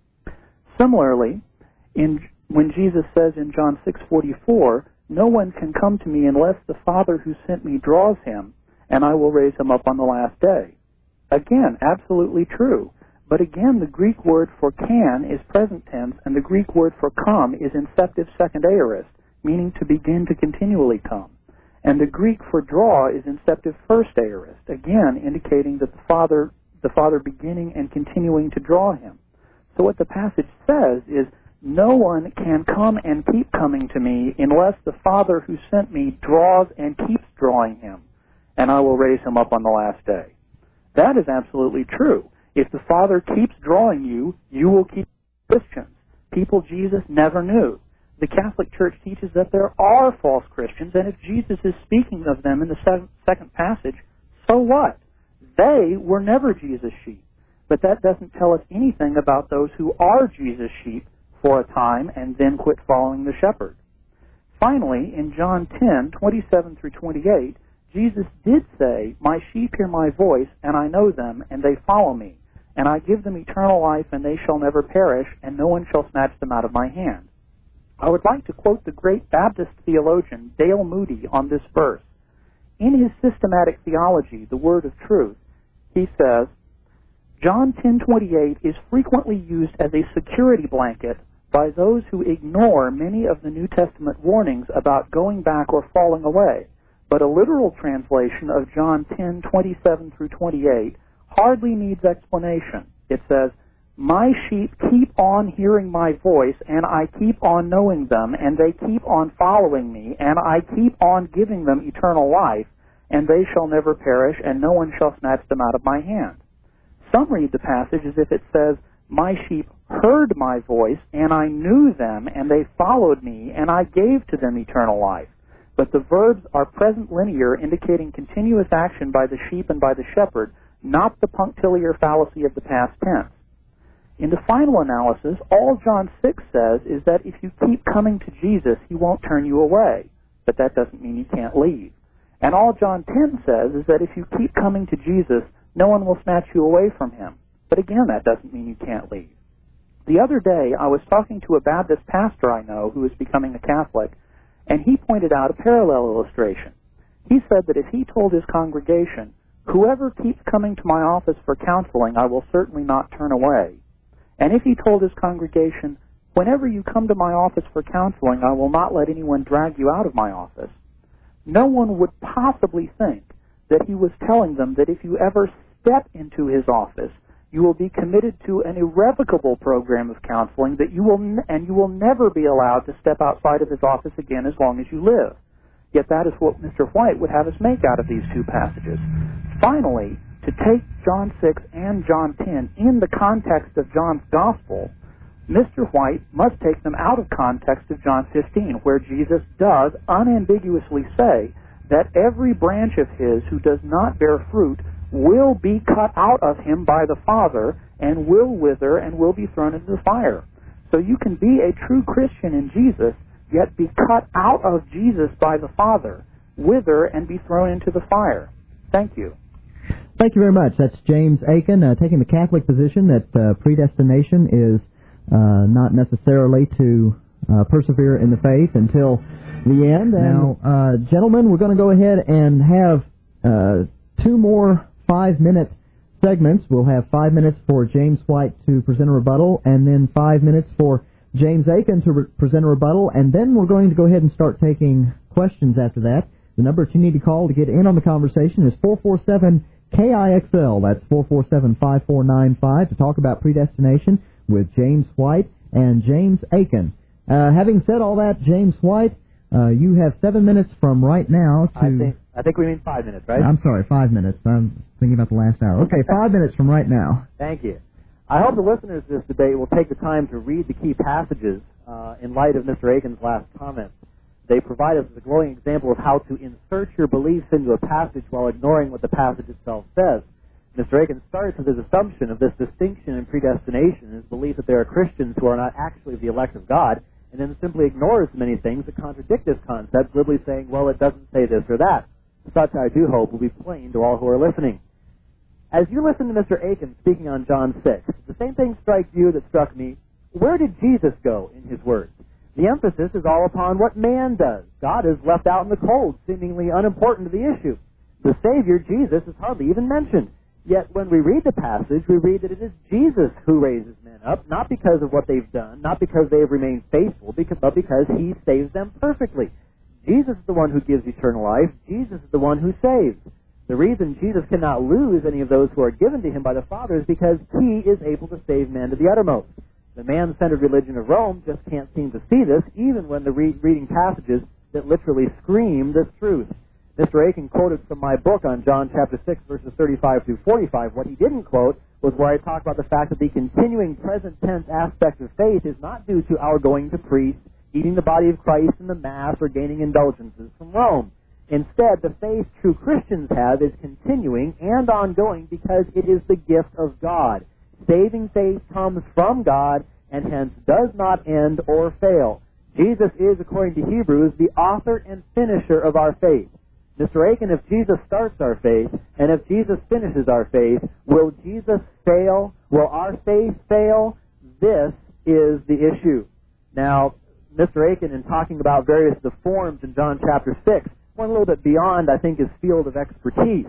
Similarly, in, when Jesus says in John six forty-four, "No one can come to me unless the Father who sent me draws him, and I will raise him up on the last day." Again, absolutely true. But again, the Greek word for can is present tense, and the Greek word for come is inceptive second aorist, meaning to begin to continually come. And the Greek for draw is inceptive first aorist, again indicating that the Father, the Father beginning and continuing to draw him. So what the passage says is, no one can come and keep coming to me unless the Father who sent me draws and keeps drawing him, and I will raise him up on the last day. That is absolutely true. If the Father keeps drawing you, you will keep Christians, people Jesus never knew. The Catholic Church teaches that there are false Christians, and if Jesus is speaking of them in the second passage, so what? They were never Jesus' sheep. But that doesn't tell us anything about those who are Jesus' sheep for a time and then quit following the shepherd. Finally, in John ten, twenty-seven through twenty-eight, Jesus did say, "My sheep hear my voice, and I know them, and they follow me. And I give them eternal life, and they shall never perish, and no one shall snatch them out of my hand." I would like to quote the great Baptist theologian Dale Moody on this verse. In his systematic theology, The Word of Truth, he says, John ten twenty-eight is frequently used as a security blanket by those who ignore many of the New Testament warnings about going back or falling away. But a literal translation of John ten twenty-seven through twenty-eight hardly needs explanation. It says, "My sheep keep on hearing my voice, and I keep on knowing them, and they keep on following me, and I keep on giving them eternal life, and they shall never perish, and no one shall snatch them out of my hand." Some read the passage as if it says, "My sheep heard my voice, and I knew them, and they followed me, and I gave to them eternal life." But the verbs are present linear, indicating continuous action by the sheep and by the shepherd, not the punctiliar fallacy of the past tense. In the final analysis, all John six says is that if you keep coming to Jesus, he won't turn you away. But that doesn't mean you can't leave. And all John ten says is that if you keep coming to Jesus, no one will snatch you away from him. But again, that doesn't mean you can't leave. The other day, I was talking to a Baptist pastor I know who is becoming a Catholic, and he pointed out a parallel illustration. He said that if he told his congregation, "Whoever keeps coming to my office for counseling, I will certainly not turn away," and if he told his congregation, "Whenever you come to my office for counseling, I will not let anyone drag you out of my office," no one would possibly think that he was telling them that if you ever step into his office, you will be committed to an irrevocable program of counseling that you will n- and you will never be allowed to step outside of his office again as long as you live. Yet that is what Mister White would have us make out of these two passages. Finally, to take John six and John ten in the context of John's Gospel, Mister White must take them out of context of John fifteen, where Jesus does unambiguously say that every branch of his who does not bear fruit will be cut out of him by the Father, and will wither and will be thrown into the fire. So you can be a true Christian in Jesus, yet be cut out of Jesus by the Father, wither, and be thrown into the fire. Thank you. Thank you very much. That's James Aiken uh, taking the Catholic position that uh, predestination is uh, not necessarily to uh, persevere in the faith until the end. And, now, uh, gentlemen, we're going to go ahead and have uh, two more five-minute segments. We'll have five minutes for James White to present a rebuttal, and then five minutes for James Aiken to re- present a rebuttal, and then we're going to go ahead and start taking questions after that. The number that you need to call to get in on the conversation is four four seven K I X L. That's four four seven, five four nine five to talk about predestination with James White and James Aiken. Uh, having said all that, James White, uh, you have seven minutes from right now to... I think, I think we mean five minutes, right? I'm sorry, five minutes. I'm thinking about the last hour. Okay, five minutes from right now. Thank you. I hope the listeners to this debate will take the time to read the key passages uh, in light of Mister Aiken's last comments. They provide us with a glowing example of how to insert your beliefs into a passage while ignoring what the passage itself says. Mister Aiken starts with his assumption of this distinction in predestination, his belief that there are Christians who are not actually the elect of God, and then simply ignores many things that contradict this concept, glibly saying, well, it doesn't say this or that. Such, I do hope, will be plain to all who are listening. As you listen to Mister Aiken speaking on John six, the same thing strikes you that struck me. Where did Jesus go in his words? The emphasis is all upon what man does. God is left out in the cold, seemingly unimportant to the issue. The Savior, Jesus, is hardly even mentioned. Yet when we read the passage, we read that it is Jesus who raises men up, not because of what they've done, not because they have remained faithful, but because he saves them perfectly. Jesus is the one who gives eternal life. Jesus is the one who saves. The reason Jesus cannot lose any of those who are given to him by the Father is because he is able to save men to the uttermost. The man-centered religion of Rome just can't seem to see this, even when they're re- reading passages that literally scream this truth. Mister Aiken quoted from my book on John chapter six, verses thirty-five through forty-five. What he didn't quote was where I talk about the fact that the continuing present tense aspect of faith is not due to our going to priests, eating the body of Christ in the Mass, or gaining indulgences from Rome. Instead, the faith true Christians have is continuing and ongoing because it is the gift of God. Saving faith comes from God and hence does not end or fail. Jesus is, according to Hebrews, the author and finisher of our faith. Mister Aiken, if Jesus starts our faith, and if Jesus finishes our faith, will Jesus fail? Will our faith fail? This is the issue. Now, Mister Aiken, in talking about various the forms in John chapter six, went a little bit beyond, I think, his field of expertise.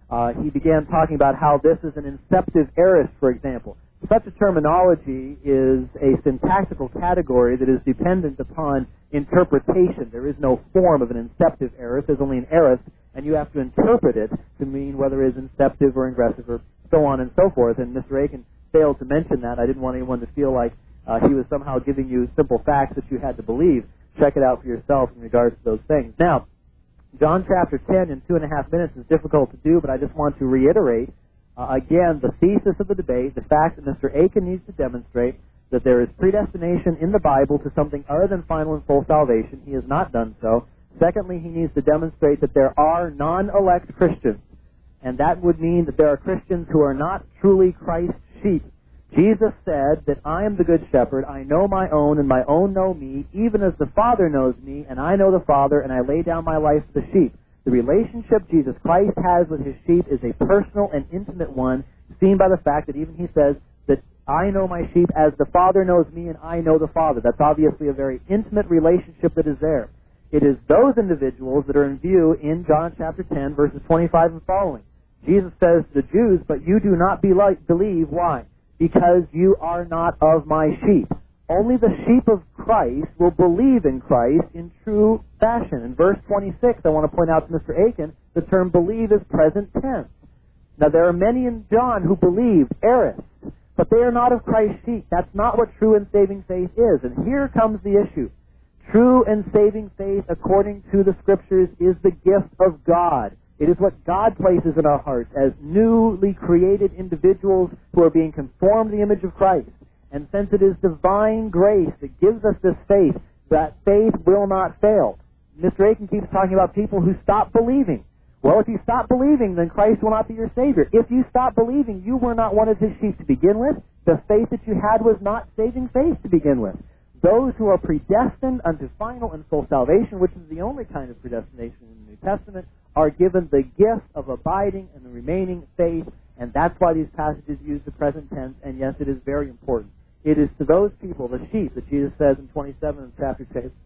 Uh, he began talking about how this is an inceptive aorist, for example. Such a terminology is a syntactical category that is dependent upon interpretation. There is no form of an inceptive aorist. There's only an aorist, and you have to interpret it to mean whether it is inceptive or ingressive or so on and so forth. And Mister Aiken failed to mention that. I didn't want anyone to feel like uh, he was somehow giving you simple facts that you had to believe. Check it out for yourself in regards to those things. Now, John chapter ten in two and a half minutes is difficult to do, but I just want to reiterate, uh, again, the thesis of the debate, the fact that Mister Aiken needs to demonstrate that there is predestination in the Bible to something other than final and full salvation. He has not done so. Secondly, he needs to demonstrate that there are non-elect Christians, and that would mean that there are Christians who are not truly Christ's sheep. Jesus said that I am the good shepherd, I know my own, and my own know me, even as the Father knows me, and I know the Father, and I lay down my life for the sheep. The relationship Jesus Christ has with his sheep is a personal and intimate one, seen by the fact that even he says that I know my sheep as the Father knows me, and I know the Father. That's obviously a very intimate relationship that is there. It is those individuals that are in view in John chapter ten, verses twenty-five and following. Jesus says to the Jews, but you do not be like, believe. Why? Because you are not of my sheep. Only the sheep of Christ will believe in Christ in true fashion. In verse twenty-six, I want to point out to Mister Aiken, the term believe is present tense. Now, there are many in John who believed, aorists, but they are not of Christ's sheep. That's not what true and saving faith is. And here comes the issue. True and saving faith, according to the Scriptures, is the gift of God. It is what God places in our hearts as newly created individuals who are being conformed to the image of Christ. And since it is divine grace that gives us this faith, that faith will not fail. Mister Aiken keeps talking about people who stop believing. Well, if you stop believing, then Christ will not be your Savior. If you stop believing, you were not one of his sheep to begin with. The faith that you had was not saving faith to begin with. Those who are predestined unto final and full salvation, which is the only kind of predestination in the New Testament, are given the gift of abiding and the remaining faith, and that's why these passages use the present tense, and yes, it is very important. It is to those people, the sheep, that Jesus says in twenty-seven of chapter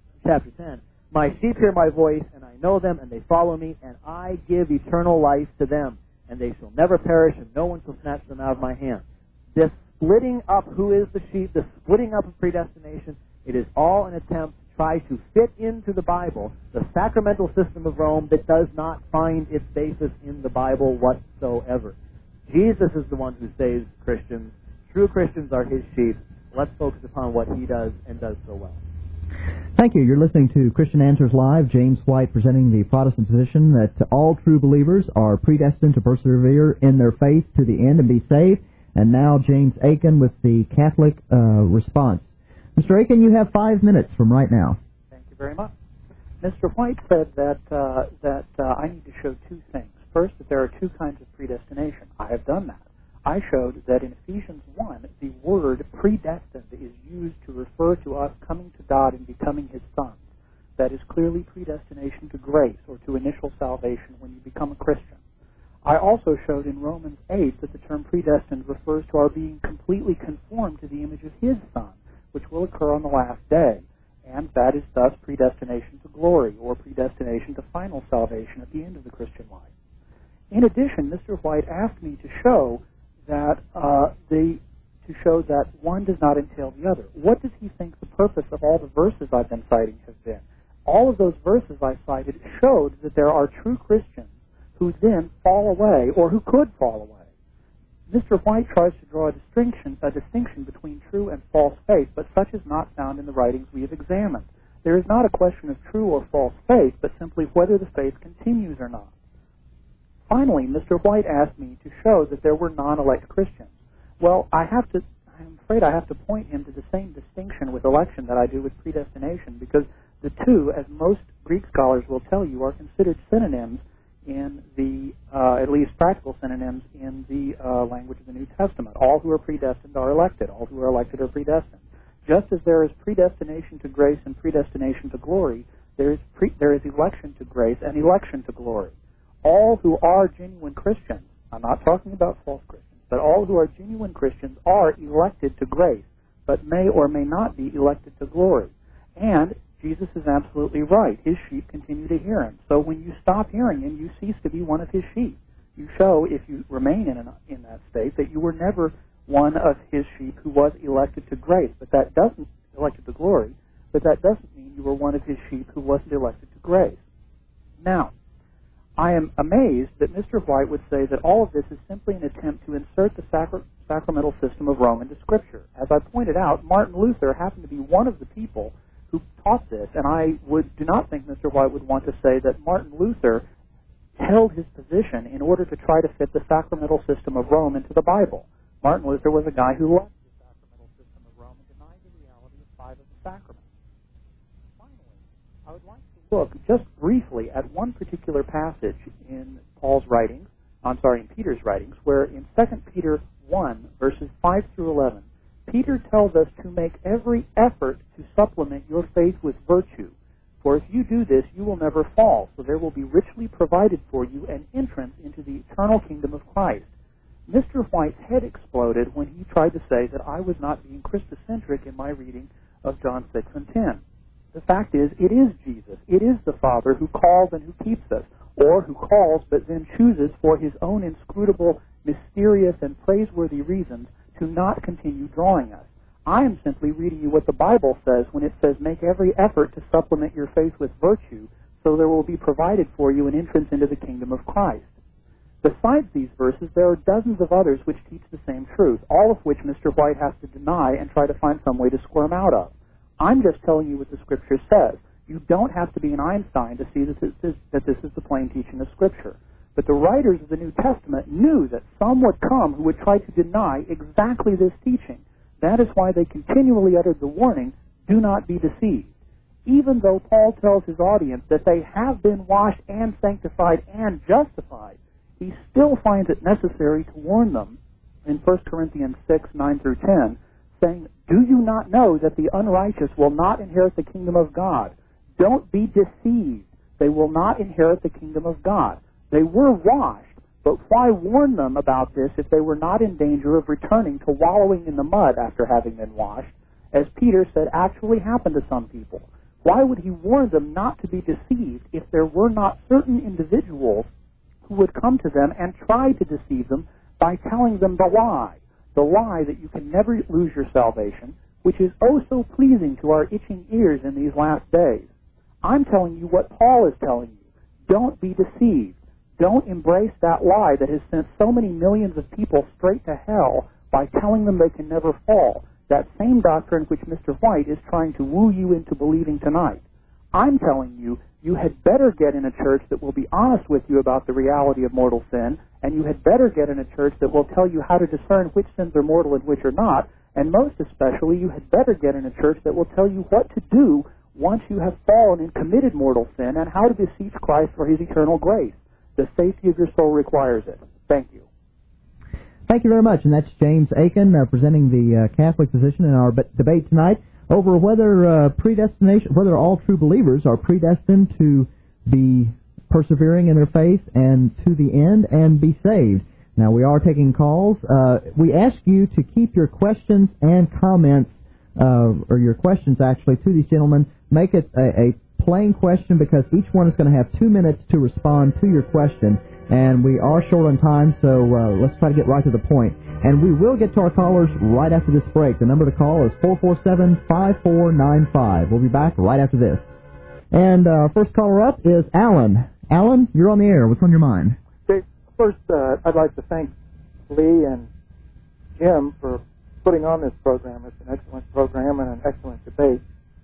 ten, my sheep hear my voice, and I know them, and they follow me, and I give eternal life to them, and they shall never perish, and no one shall snatch them out of my hand. This splitting up who is the sheep, this splitting up of predestination, it is all an attempt to try to fit into the Bible the sacramental system of Rome that does not find its basis in the Bible whatsoever. Jesus is the one who saves Christians. True Christians are his sheep. Let's focus upon what he does and does so well. Thank you. You're listening to Christian Answers Live. James White presenting the Protestant position that all true believers are predestined to persevere in their faith to the end and be saved. And now James Aiken with the Catholic uh, response. Mister Aiken, you have five minutes from right now. Thank you very much. Mister White said that uh, that uh, I need to show two things. First, that there are two kinds of predestination. I have done that. I showed that in Ephesians one, the word predestined is used to refer to us coming to God and becoming his sons. That is clearly predestination to grace or to initial salvation when you become a Christian. I also showed in Romans eight that the term predestined refers to our being completely conformed to the image of his Son, which will occur on the last day, and that is thus predestination to glory or predestination to final salvation at the end of the Christian life. In addition, Mister White asked me to show that uh, the to show that one does not entail the other. What does he think the purpose of all the verses I've been citing has been? All of those verses I cited showed that there are true Christians who then fall away or who could fall away. Mister White tries to draw a distinction, a distinction between true and false faith, but such is not found in the writings we have examined. There is not a question of true or false faith, but simply whether the faith continues or not. Finally, Mister White asked me to show that there were non-elect Christians. Well, I have to, I'm afraid I have to point him to the same distinction with election that I do with predestination, because the two, as most Greek scholars will tell you, are considered synonyms in the, uh, at least practical synonyms in the uh, language of the New Testament. All who are predestined are elected. All who are elected are predestined. Just as there is predestination to grace and predestination to glory, there is, pre- there is election to grace and election to glory. All who are genuine Christians, I'm not talking about false Christians, but all who are genuine Christians are elected to grace, but may or may not be elected to glory. And Jesus is absolutely right. His sheep continue to hear him. So when you stop hearing him, you cease to be one of his sheep. you show, if you remain in, an, in that state, that you were never one of his sheep who was elected to grace, but that doesn't, elected to glory, but that doesn't mean you were one of his sheep who wasn't elected to grace. Now, I am amazed that Mister White would say that all of this is simply an attempt to insert the sacra- sacramental system of Rome into Scripture. As I pointed out, Martin Luther happened to be one of the people who taught this, and I would do not think Mister White would want to say that Martin Luther held his position in order to try to fit the sacramental system of Rome into the Bible. Martin Luther was a guy who loved the sacramental system of Rome and denied the reality of five of the sacraments. Finally, I would like to look just briefly at one particular passage in Paul's writings, I'm sorry, in Peter's writings, where in Second Peter one, verses five through eleven, Peter tells us to make every effort to supplement your faith with virtue. For if you do this, you will never fall, so there will be richly provided for you an entrance into the eternal kingdom of Christ. Mister White's head exploded when he tried to say that I was not being Christocentric in my reading of John six and ten. The fact is, it is Jesus, it is the Father who calls and who keeps us, or who calls but then chooses for his own inscrutable, mysterious, and praiseworthy reasons to not continue drawing us. I am simply reading you what the Bible says when it says, make every effort to supplement your faith with virtue, so there will be provided for you an entrance into the kingdom of Christ. Besides these verses, there are dozens of others which teach the same truth, all of which Mister White has to deny and try to find some way to squirm out of. I'm just telling you what the Scripture says. You don't have to be an Einstein to see that this is, that this is the plain teaching of Scripture. But the writers of the New Testament knew that some would come who would try to deny exactly this teaching. That is why they continually uttered the warning, do not be deceived. Even though Paul tells his audience that they have been washed and sanctified and justified, he still finds it necessary to warn them in First Corinthians six, nine through ten, saying, do you not know that the unrighteous will not inherit the kingdom of God? Don't be deceived. They will not inherit the kingdom of God. They were washed, but why warn them about this if they were not in danger of returning to wallowing in the mud after having been washed, as Peter said actually happened to some people? Why would he warn them not to be deceived if there were not certain individuals who would come to them and try to deceive them by telling them the lie, the lie that you can never lose your salvation, which is oh so pleasing to our itching ears in these last days? I'm telling you what Paul is telling you. Don't be deceived. Don't embrace that lie that has sent so many millions of people straight to hell by telling them they can never fall, that same doctrine which Mister White is trying to woo you into believing tonight. I'm telling you, you had better get in a church that will be honest with you about the reality of mortal sin, and you had better get in a church that will tell you how to discern which sins are mortal and which are not, and most especially, you had better get in a church that will tell you what to do once you have fallen and committed mortal sin, and how to beseech Christ for his eternal grace. The safety of your soul requires it. Thank you. Thank you very much. And that's James Aiken uh, presenting the uh, Catholic position in our b- debate tonight over whether uh, predestination, whether all true believers are predestined to be persevering in their faith and to the end and be saved. Now, we are taking calls. Uh, we ask you to keep your questions and comments, uh, or your questions actually, to these gentlemen. Make it a, a plain question, because each one is going to have two minutes to respond to your question, and we are short on time, so uh, let's try to get right to the point. And we will get to our callers right after this break. The number to call is four four seven, five four nine five. We'll be back right after this. And our uh, first caller up is Alan. Alan, you're on the air. What's on your mind? Okay, first, uh, I'd like to thank Lee and Jim for putting on this program. It's an excellent program and an excellent debate.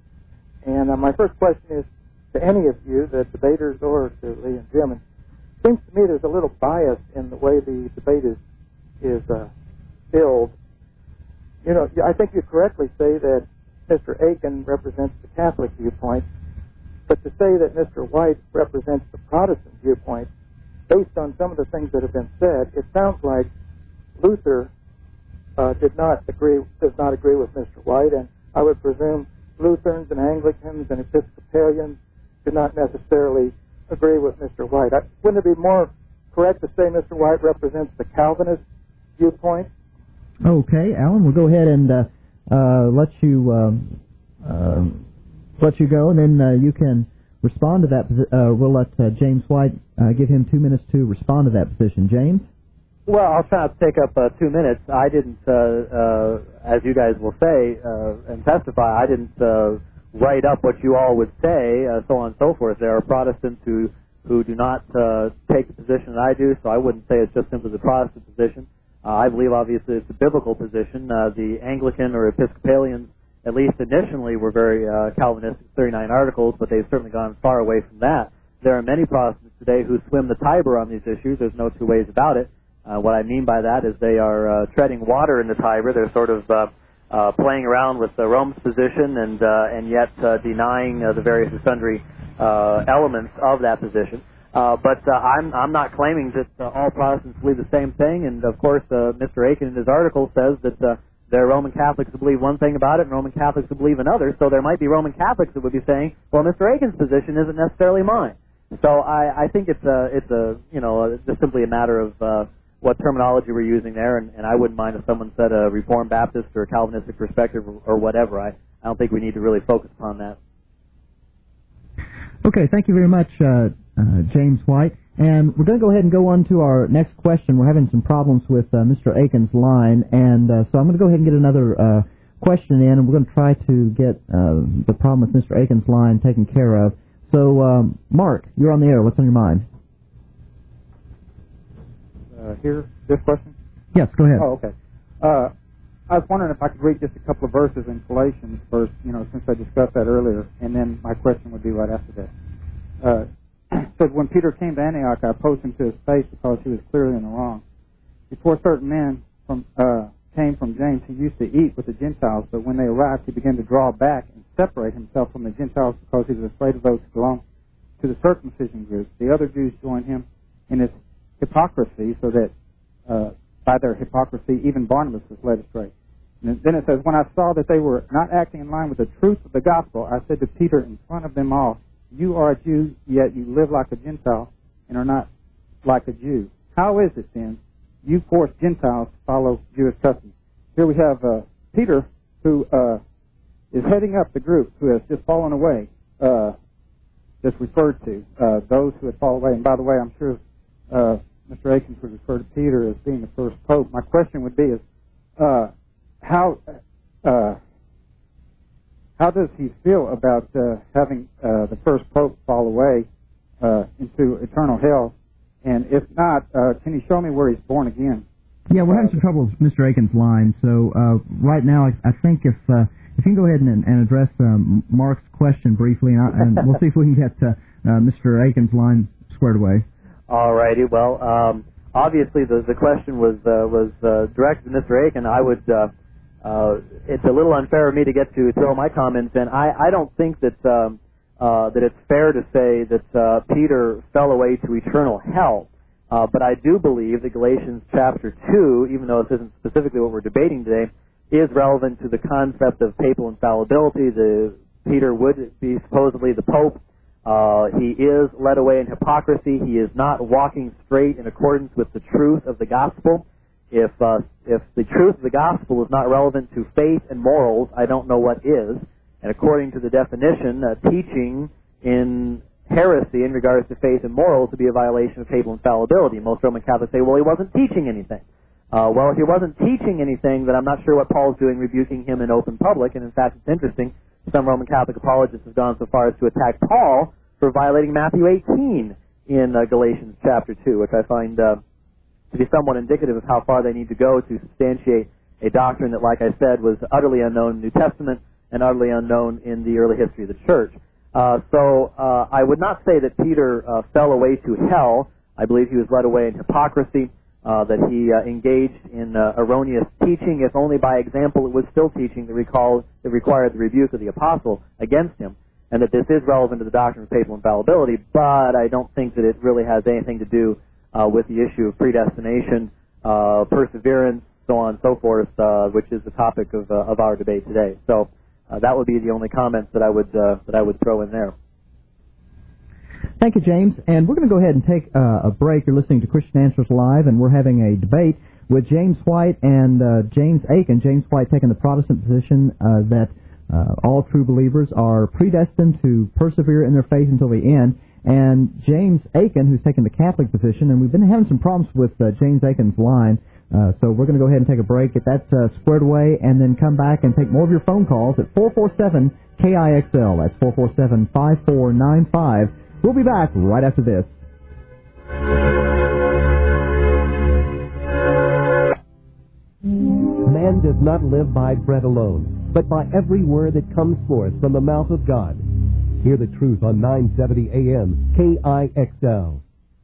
And uh, my first question is to any of you, the debaters, or to Lee and Jim. And it seems to me there's a little bias in the way the debate is is uh, filled. You know, I think you correctly say that Mister Aiken represents the Catholic viewpoint, but to say that Mister White represents the Protestant viewpoint, based on some of the things that have been said, it sounds like Luther uh, did not agree, does not agree with Mister White, and I would presume Lutherans and Anglicans and Episcopalians do not necessarily agree with Mister White. I, wouldn't it be more correct to say Mister White represents the Calvinist viewpoint? Okay, Alan, we'll go ahead and uh, uh, let you um, uh, let you go, and then uh, you can respond to that. Uh, we'll let uh, James White uh, give him two minutes to respond to that position. James? Well, I'll try not to take up uh, two minutes. I didn't, uh, uh, as you guys will say uh, and testify, I didn't uh, write up what you all would say, uh, so on and so forth. There are Protestants who, who do not uh, take the position that I do, so I wouldn't say it's just simply the Protestant position. Uh, I believe, obviously, it's a biblical position. Uh, the Anglican or Episcopalians, at least initially, were very uh, Calvinistic, thirty-nine articles, but they've certainly gone far away from that. There are many Protestants today who swim the Tiber on these issues. There's no two ways about it. Uh, what I mean by that is they are uh, treading water in the Tiber. They're sort of uh, uh, playing around with uh, Rome's position and uh, and yet uh, denying uh, the various and sundry uh, elements of that position. Uh, but uh, I'm I'm not claiming that uh, all Protestants believe the same thing. And of course, uh, Mister Aiken in his article says that uh, there are Roman Catholics who believe one thing about it and Roman Catholics who believe another. So there might be Roman Catholics that would be saying, well, Mister Aiken's position isn't necessarily mine. So I, I think it's a it's a you know just simply a matter of uh, what terminology we're using there, and, and I wouldn't mind if someone said a Reformed Baptist or a Calvinistic perspective or, or whatever. I, I don't think we need to really focus upon that. Okay, thank you very much, uh, uh, James White. And we're going to go ahead and go on to our next question. We're having some problems with uh, Mister Aiken's line, and uh, so I'm going to go ahead and get another uh, question in, and we're going to try to get uh, the problem with Mister Aiken's line taken care of. So, um, Mark, you're on the air. What's on your mind? Uh, here, this question? Yes, go ahead. Oh, okay. Uh, I was wondering if I could read just a couple of verses in Galatians first, you know, since I discussed that earlier, and then my question would be right after that. Uh, so when Peter came to Antioch, I opposed him to his face because he was clearly in the wrong. Before certain men from uh, came from James, he used to eat with the Gentiles, but when they arrived, he began to draw back and separate himself from the Gentiles because he was afraid of those who belonged to the circumcision group. The other Jews joined him in his hypocrisy, so that uh, by their hypocrisy, even Barnabas was led astray. And then it says, when I saw that they were not acting in line with the truth of the gospel, I said to Peter in front of them all, you are a Jew, yet you live like a Gentile and are not like a Jew. How is it then you force Gentiles to follow Jewish customs? Here we have uh, Peter, who uh, is heading up the group who has just fallen away, uh, just referred to, uh, those who had fallen away. And by the way, I'm sure uh, Mister Aikens would refer to Peter as being the first pope. My question would be is, uh, how uh, how does he feel about uh, having uh, the first pope fall away uh, into eternal hell? And if not, uh, can you show me where he's born again? Yeah, we're having some trouble with Mister Aiken's line. So uh, right now, I, I think if uh, if you can go ahead and, and address um, Mark's question briefly, and, I, and we'll see if we can get uh, uh, Mister Aiken's line squared away. All righty. Well, um, obviously the the question was uh, was uh, directed to Mister Aiken. I would. Uh, uh, it's a little unfair of me to get to throw my comments in. I, I don't think that um, uh, that it's fair to say that uh, Peter fell away to eternal hell. Uh, but I do believe that Galatians chapter two, even though this isn't specifically what we're debating today, is relevant to the concept of papal infallibility. The Peter would be supposedly the Pope. Uh, he is led away in hypocrisy. He is not walking straight in accordance with the truth of the gospel. If uh, if the truth of the gospel is not relevant to faith and morals, I don't know what is. And according to the definition, uh, teaching in heresy in regards to faith and morals to be a violation of papal infallibility. Most Roman Catholics say, well, he wasn't teaching anything. Uh, well, if he wasn't teaching anything, then I'm not sure what Paul's doing rebuking him in open public. And in fact, it's interesting, some Roman Catholic apologists have gone so far as to attack Paul for violating Matthew eighteen in uh, Galatians chapter two, which I find uh, to be somewhat indicative of how far they need to go to substantiate a doctrine that, like I said, was utterly unknown in the New Testament and utterly unknown in the early history of the church. Uh, so uh, I would not say that Peter uh, fell away to hell. I believe he was led away in hypocrisy, uh, that he uh, engaged in uh, erroneous teaching, if only by example it was still teaching that, recalled, that required the rebuke of the apostle against him, and that this is relevant to the doctrine of papal infallibility, but I don't think that it really has anything to do uh, with the issue of predestination, uh, perseverance, so on and so forth, uh, which is the topic of, uh, of our debate today. So Uh, that would be the only comments that I would uh, that I would throw in there. Thank you, James. And we're going to go ahead and take uh, a break. You're listening to Christian Answers Live, and we're having a debate with James White and uh, James Aiken. James White taking the Protestant position uh, that uh, all true believers are predestined to persevere in their faith until the end. And James Aiken, who's taken the Catholic position, and we've been having some problems with uh, James Aiken's line, uh, so we're going to go ahead and take a break, get that uh, squared away, and then come back and take more of your phone calls at four four seven K I X L. That's four four seven, five four nine five. We'll be back right after this. Man does not live by bread alone, but by every word that comes forth from the mouth of God. Hear the truth on nine seventy A M K I X L.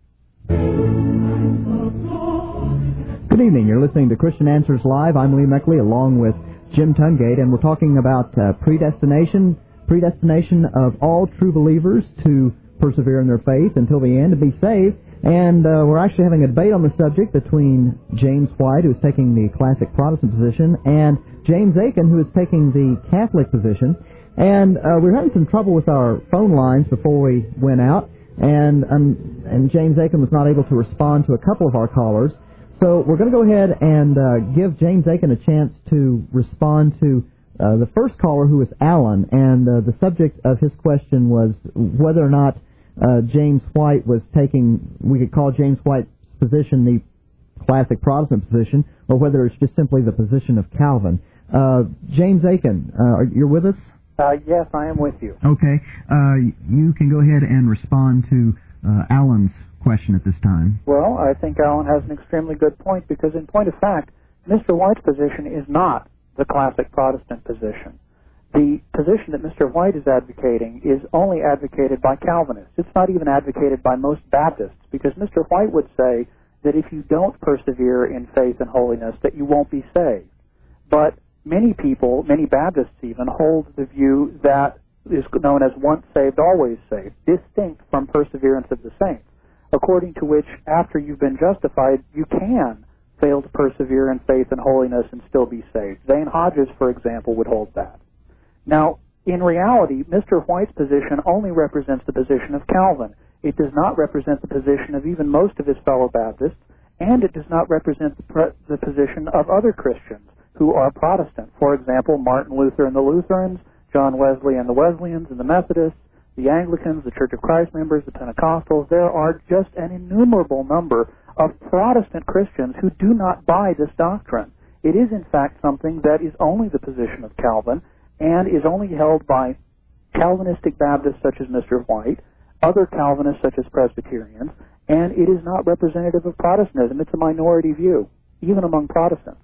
Good evening. You're listening to Christian Answers Live. I'm Lee Meckley along with Jim Tungate, and we're talking about uh, predestination, predestination of all true believers to persevere in their faith until the end, to be saved. And uh, we're actually having a debate on the subject between James White, who's taking the classic Protestant position, and James Aiken, who is taking the Catholic position. And uh, we were having some trouble with our phone lines before we went out, and um, and James Aiken was not able to respond to a couple of our callers. So we're going to go ahead and uh, give James Aiken a chance to respond to uh, the first caller, who was Alan, and uh, the subject of his question was whether or not uh, James White was taking, we could call James White's position the classic Protestant position, or whether it's just simply the position of Calvin. Uh, James Aiken, uh, you're with us? Uh, yes, I am with you. Okay. Uh, you can go ahead and respond to uh, Alan's question at this time. Well, I think Alan has an extremely good point, because in point of fact, Mister White's position is not the classic Protestant position. The position that Mister White is advocating is only advocated by Calvinists. It's not even advocated by most Baptists, because Mister White would say that if you don't persevere in faith and holiness, that you won't be saved. But many people, many Baptists even, hold the view that is known as once saved, always saved, distinct from perseverance of the saints, according to which, after you've been justified, you can fail to persevere in faith and holiness and still be saved. Zane Hodges, for example, would hold that. Now, in reality, Mister White's position only represents the position of Calvin. It does not represent the position of even most of his fellow Baptists, and it does not represent the, pre- the position of other Christians who are Protestant. For example, Martin Luther and the Lutherans, John Wesley and the Wesleyans and the Methodists, the Anglicans, the Church of Christ members, the Pentecostals. There are just an innumerable number of Protestant Christians who do not buy this doctrine. It is, in fact, something that is only the position of Calvin and is only held by Calvinistic Baptists such as Mister White, other Calvinists such as Presbyterians, and it is not representative of Protestantism. It's a minority view, even among Protestants.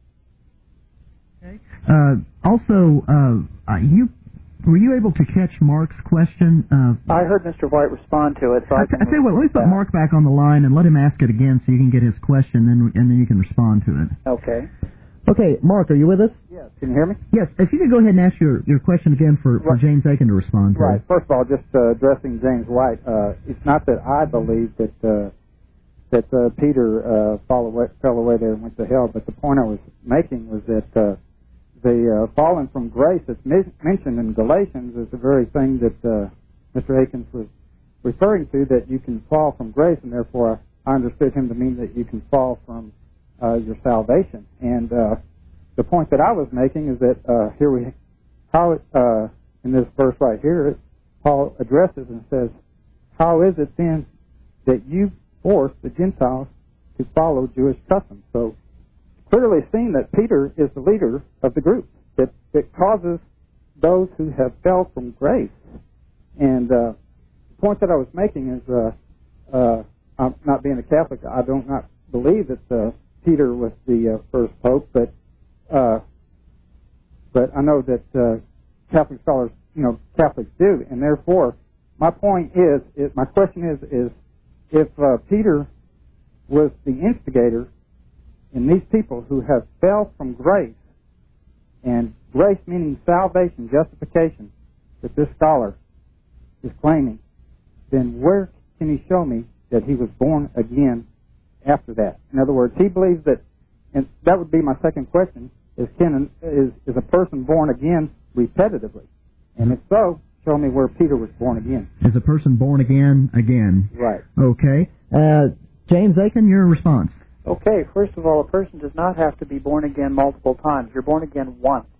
Okay. Uh, also, uh, you were you able to catch Mark's question? Uh, I heard Mister White respond to it. So I, I, I tell you what, let me put Mark back on the line and let him ask it again so you can get his question, and, and then you can respond to it. Okay. Okay, Mark, are you with us? Yes. Can you hear me? Yes. If you could go ahead and ask your, your question again for, for Right. James Aiken to respond to. Right. First of all, just uh, addressing James White, uh, it's not that I believe that uh, that uh, Peter uh, fell away, fell away there and went to hell, but the point I was making was that uh, the uh, falling from grace that's mi- mentioned in Galatians is the very thing that uh, Mister Aikens was referring to, that you can fall from grace, and therefore I understood him to mean that you can fall from uh, your salvation. And uh, the point that I was making is that uh, here we, how it, uh, in this verse right here, Paul addresses and says, how is it then that you force the Gentiles to follow Jewish customs? So clearly seen that Peter is the leader of the group that, that causes those who have fell from grace. And uh, the point that I was making is, uh, uh, I'm not being a Catholic, I do not believe that uh, Peter was the uh, first pope, but uh, but I know that uh, Catholic scholars, you know, Catholics do, and therefore my point is, is my question is, is if uh, Peter was the instigator in these people who have fell from grace, and grace meaning salvation, justification, that this scholar is claiming, then where can he show me that he was born again after that? In other words, he believes that, and that would be my second question, is can is, is a person born again repetitively? And if so, show me where Peter was born again. Is a person born again again? Right. Okay. Uh, James Aiken, your response. Okay, first of all, a person does not have to be born again multiple times. You're born again once.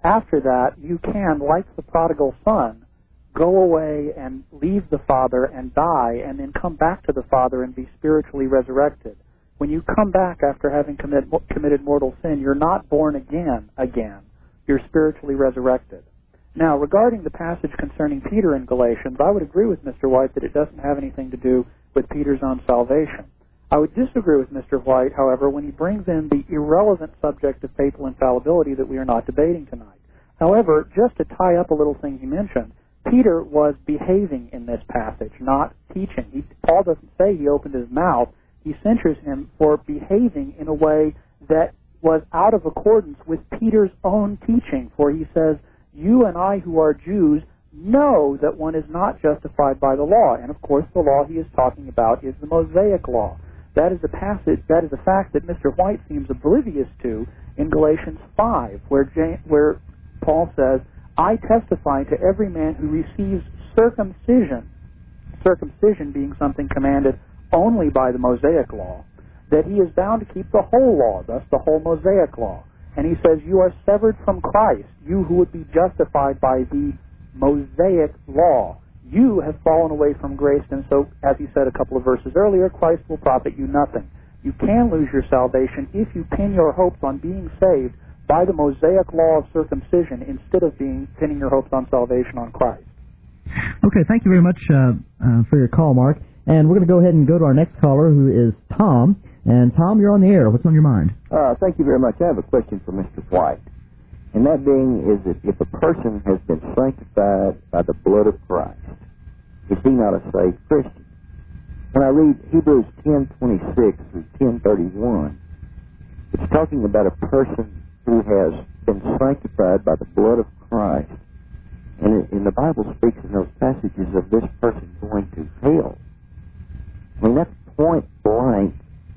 after that, you can, like the prodigal son, go away and leave the Father and die, and then come back to the Father and be spiritually resurrected. When you come back after having commit, committed mortal sin, you're not born again again. You're spiritually resurrected. Now, regarding the passage concerning Peter in Galatians, I would agree with Mister White that it doesn't have anything to do with Peter's own salvation. I would disagree with Mister White, however, when he brings in the irrelevant subject of papal infallibility that we are not debating tonight. However, just to tie up a little thing he mentioned, Peter was behaving in this passage, not teaching. He, Paul doesn't say he opened his mouth. He censures him for behaving in a way that was out of accordance with Peter's own teaching, for he says, you and I who are Jews know that one is not justified by the law. And of course the law he is talking about is the Mosaic law. That is a passage, that is a fact that Mister White seems oblivious to in Galatians five, where, James, where Paul says, I testify to every man who receives circumcision, circumcision being something commanded only by the Mosaic law, that he is bound to keep the whole law, thus the whole Mosaic law. And he says, you are severed from Christ, you who would be justified by the Mosaic law. You have fallen away from grace, and so, as he said a couple of verses earlier, Christ will profit you nothing. You can lose your salvation if you pin your hopes on being saved by the Mosaic law of circumcision instead of being pinning your hopes on salvation on Christ. Okay, thank you very much uh, uh, for your call, Mark. And we're going to go ahead and go to our next caller, who is Tom. And Tom, you're on the air. What's on your mind? Uh, thank you very much. I have a question for Mister White. And that being is that if a person has been sanctified by the blood of Christ, is he not a saved Christian? When I read Hebrews ten twenty-six through ten thirty-one, it's talking about a person who has been sanctified by the blood of Christ. And, it, and the Bible speaks in those passages of this person going to hell. I mean, that's point blank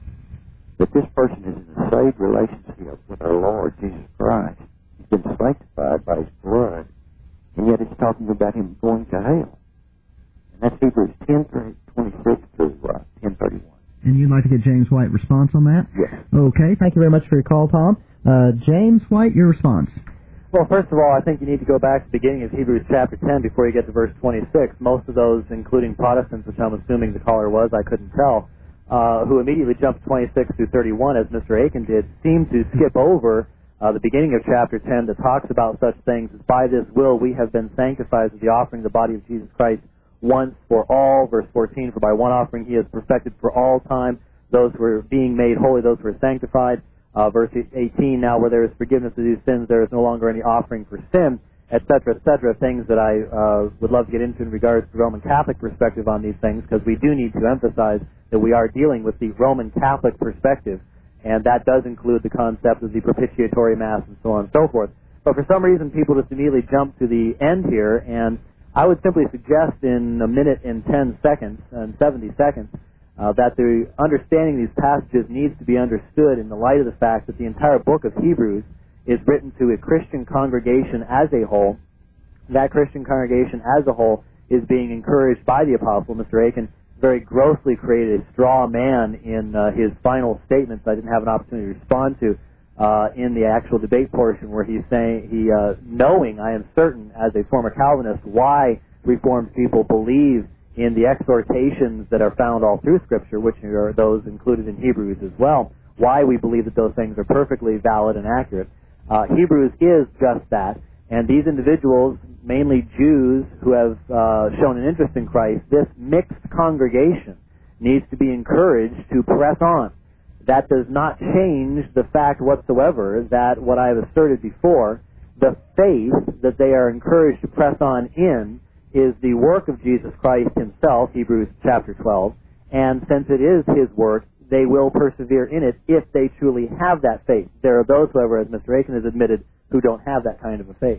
that this person is in a saved relationship with our Lord Jesus Christ. He's been sanctified by his blood, and yet it's talking about him going to hell. And that's Hebrews ten twenty-six through uh, ten thirty-one. And you'd like to get James White response on that? Yes. Okay, thank you very much for your call, Tom. Uh, James White, your response. Well, first of all, I think you need to go back to the beginning of Hebrews chapter ten before you get to verse twenty-six. Most of those, including Protestants, which I'm assuming the caller was, I couldn't tell, uh, who immediately jumped twenty-six through thirty-one, as Mister Aiken did, seem to skip over uh, the beginning of chapter ten that talks about such things as, by this will we have been sanctified with the offering of the body of Jesus Christ once for all. Verse fourteen, for by one offering he has perfected for all time those who are being made holy, those who are sanctified. Uh, verse eighteen, now where there is forgiveness of these sins, there is no longer any offering for sin, et cetera, et cetera, things that I uh, would love to get into in regards to the Roman Catholic perspective on these things, because we do need to emphasize that we are dealing with the Roman Catholic perspective, and that does include the concept of the propitiatory Mass and so on and so forth. But for some reason, people just immediately jump to the end here, and I would simply suggest in a minute and ten seconds, and seventy seconds, Uh, that the understanding these passages needs to be understood in the light of the fact that the entire book of Hebrews is written to a Christian congregation as a whole. That Christian congregation as a whole is being encouraged by the apostle. Mister Aiken very grossly created a straw man in uh, his final statements I didn't have an opportunity to respond to uh, in the actual debate portion, where he's saying, he uh, knowing, I am certain, as a former Calvinist, why Reformed people believe in the exhortations that are found all through Scripture, which are those included in Hebrews as well, why we believe that those things are perfectly valid and accurate. Uh, Hebrews is just that, and these individuals, mainly Jews who have uh, shown an interest in Christ, this mixed congregation needs to be encouraged to press on. That does not change the fact whatsoever that what I have asserted before, the faith that they are encouraged to press on in is the work of Jesus Christ himself, Hebrews chapter twelve, and since it is his work, they will persevere in it if they truly have that faith. There are those, however, as Mister Aiken has admitted, who don't have that kind of a faith.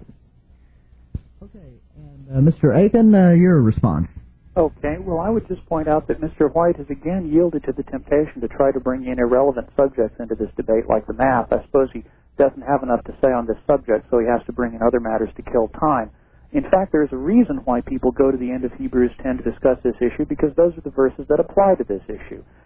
Okay, and uh, Mister Aiken, uh, your response. Okay, well, I would just point out that Mister White has again yielded to the temptation to try to bring in irrelevant subjects into this debate, like the math. I suppose he doesn't have enough to say on this subject, so he has to bring in other matters to kill time. In fact, there's a reason why people go to the end of Hebrews ten to discuss this issue, because those are the verses that apply to this issue.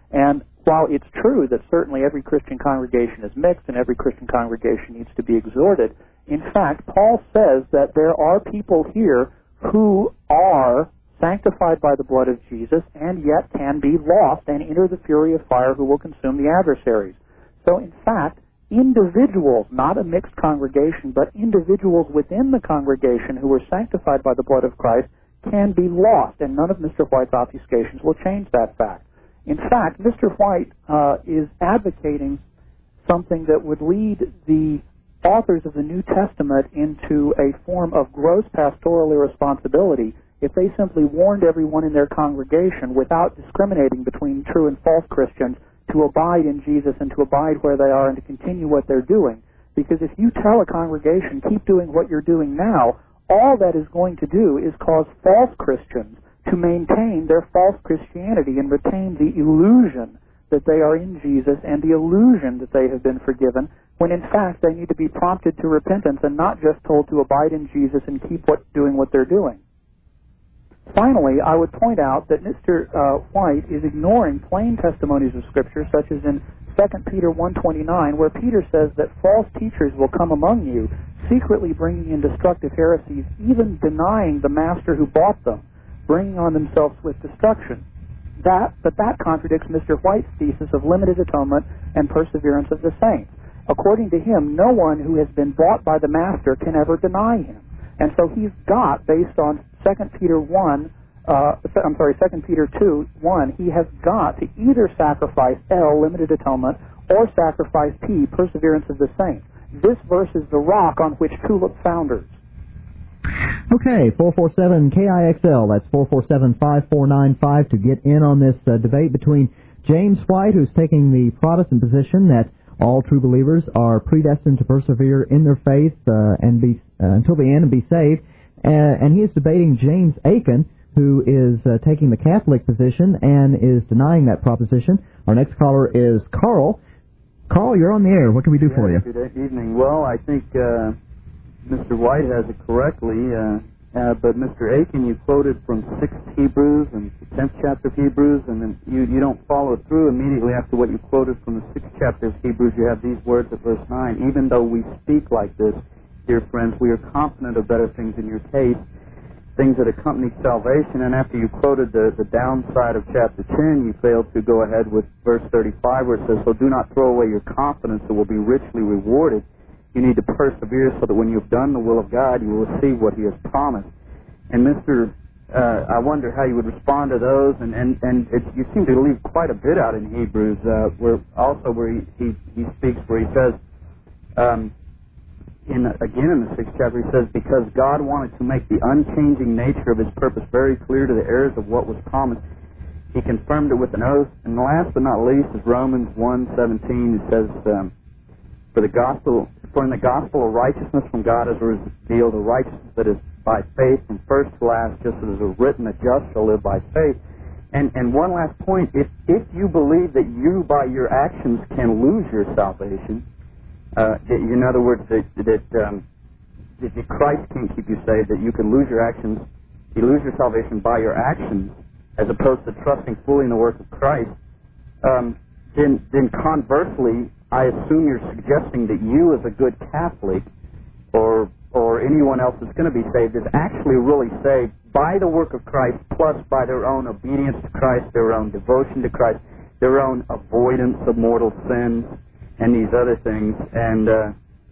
And while it's true that certainly every Christian congregation is mixed and every Christian congregation needs to be exhorted, in fact, Paul says that there are people here who are sanctified by the blood of Jesus and yet can be lost and enter the fury of fire who will consume the adversaries. So, in fact, individuals, not a mixed congregation, but individuals within the congregation who are sanctified by the blood of Christ can be lost, and none of Mister White's obfuscations will change that fact. In fact, Mister White uh, is advocating something that would lead the authors of the New Testament into a form of gross pastoral irresponsibility if they simply warned everyone in their congregation without discriminating between true and false Christians to abide in Jesus and to abide where they are and to continue what they're doing. Because if you tell a congregation, keep doing what you're doing now, all that is going to do is cause false Christians to maintain their false Christianity and retain the illusion that they are in Jesus and the illusion that they have been forgiven, when in fact they need to be prompted to repentance and not just told to abide in Jesus and keep what, doing what they're doing. Finally, I would point out that Mister Uh, White is ignoring plain testimonies of Scripture, such as in Second Peter one twenty-nine, where Peter says that false teachers will come among you, secretly bringing in destructive heresies, even denying the master who bought them, bringing on themselves swift destruction. That, but that contradicts Mister White's thesis of limited atonement and perseverance of the saints. According to him, no one who has been bought by the master can ever deny him. And so he's got, based on Second Peter one, uh, I'm sorry, Second Peter two, one, he has got to either sacrifice L, limited atonement, or sacrifice P, perseverance of the saints. This verse is the rock on which Tulip founders. Okay, four four seven K I X L, that's four four seven, five four nine five to get in on this uh, debate between James White, who's taking the Protestant position that all true believers are predestined to persevere in their faith uh, and be uh, until the end and be saved, uh, and he is debating James Aiken, who is uh, taking the Catholic position and is denying that proposition. Our next caller is Carl. Carl, you're on the air. What can we do yeah, for you? Good evening. Well, I think uh, Mister White has it correctly, uh, uh, but Mister Aiken, you quoted from sixth Hebrews and the tenth chapter of Hebrews, and then you, you don't follow it through immediately after what you quoted from the sixth chapter of Hebrews. You have these words at verse nine, even though we speak like this, dear friends, we are confident of better things in your case, things that accompany salvation. And after you quoted the, the downside of chapter ten, you failed to go ahead with verse thirty-five, where it says, so do not throw away your confidence, it will be richly rewarded. You need to persevere so that when you've done the will of God, you will receive what he has promised. And Mister Uh, I wonder how you would respond to those, and, and, and it, you seem to leave quite a bit out in Hebrews, uh, where also where he, he, he speaks, where he says, um, in again in the sixth chapter, he says, because God wanted to make the unchanging nature of his purpose very clear to the heirs of what was promised, he confirmed it with an oath. And last but not least is Romans one seventeen. It says, um, for the gospel, for in the gospel of righteousness from God is revealed, a righteousness that is by faith from first to last, just as it is written, the just shall live by faith. And and one last point, if if you believe that you by your actions can lose your salvation, uh, that, in other words, that that, um, that Christ can't keep you saved, that you can lose your actions, you lose your salvation by your actions, as opposed to trusting fully in the work of Christ, um, then then conversely, I assume you're suggesting that you as a good Catholic, or or anyone else that's going to be saved, is actually really saved by the work of Christ, plus by their own obedience to Christ, their own devotion to Christ, their own avoidance of mortal sins, and these other things. And uh,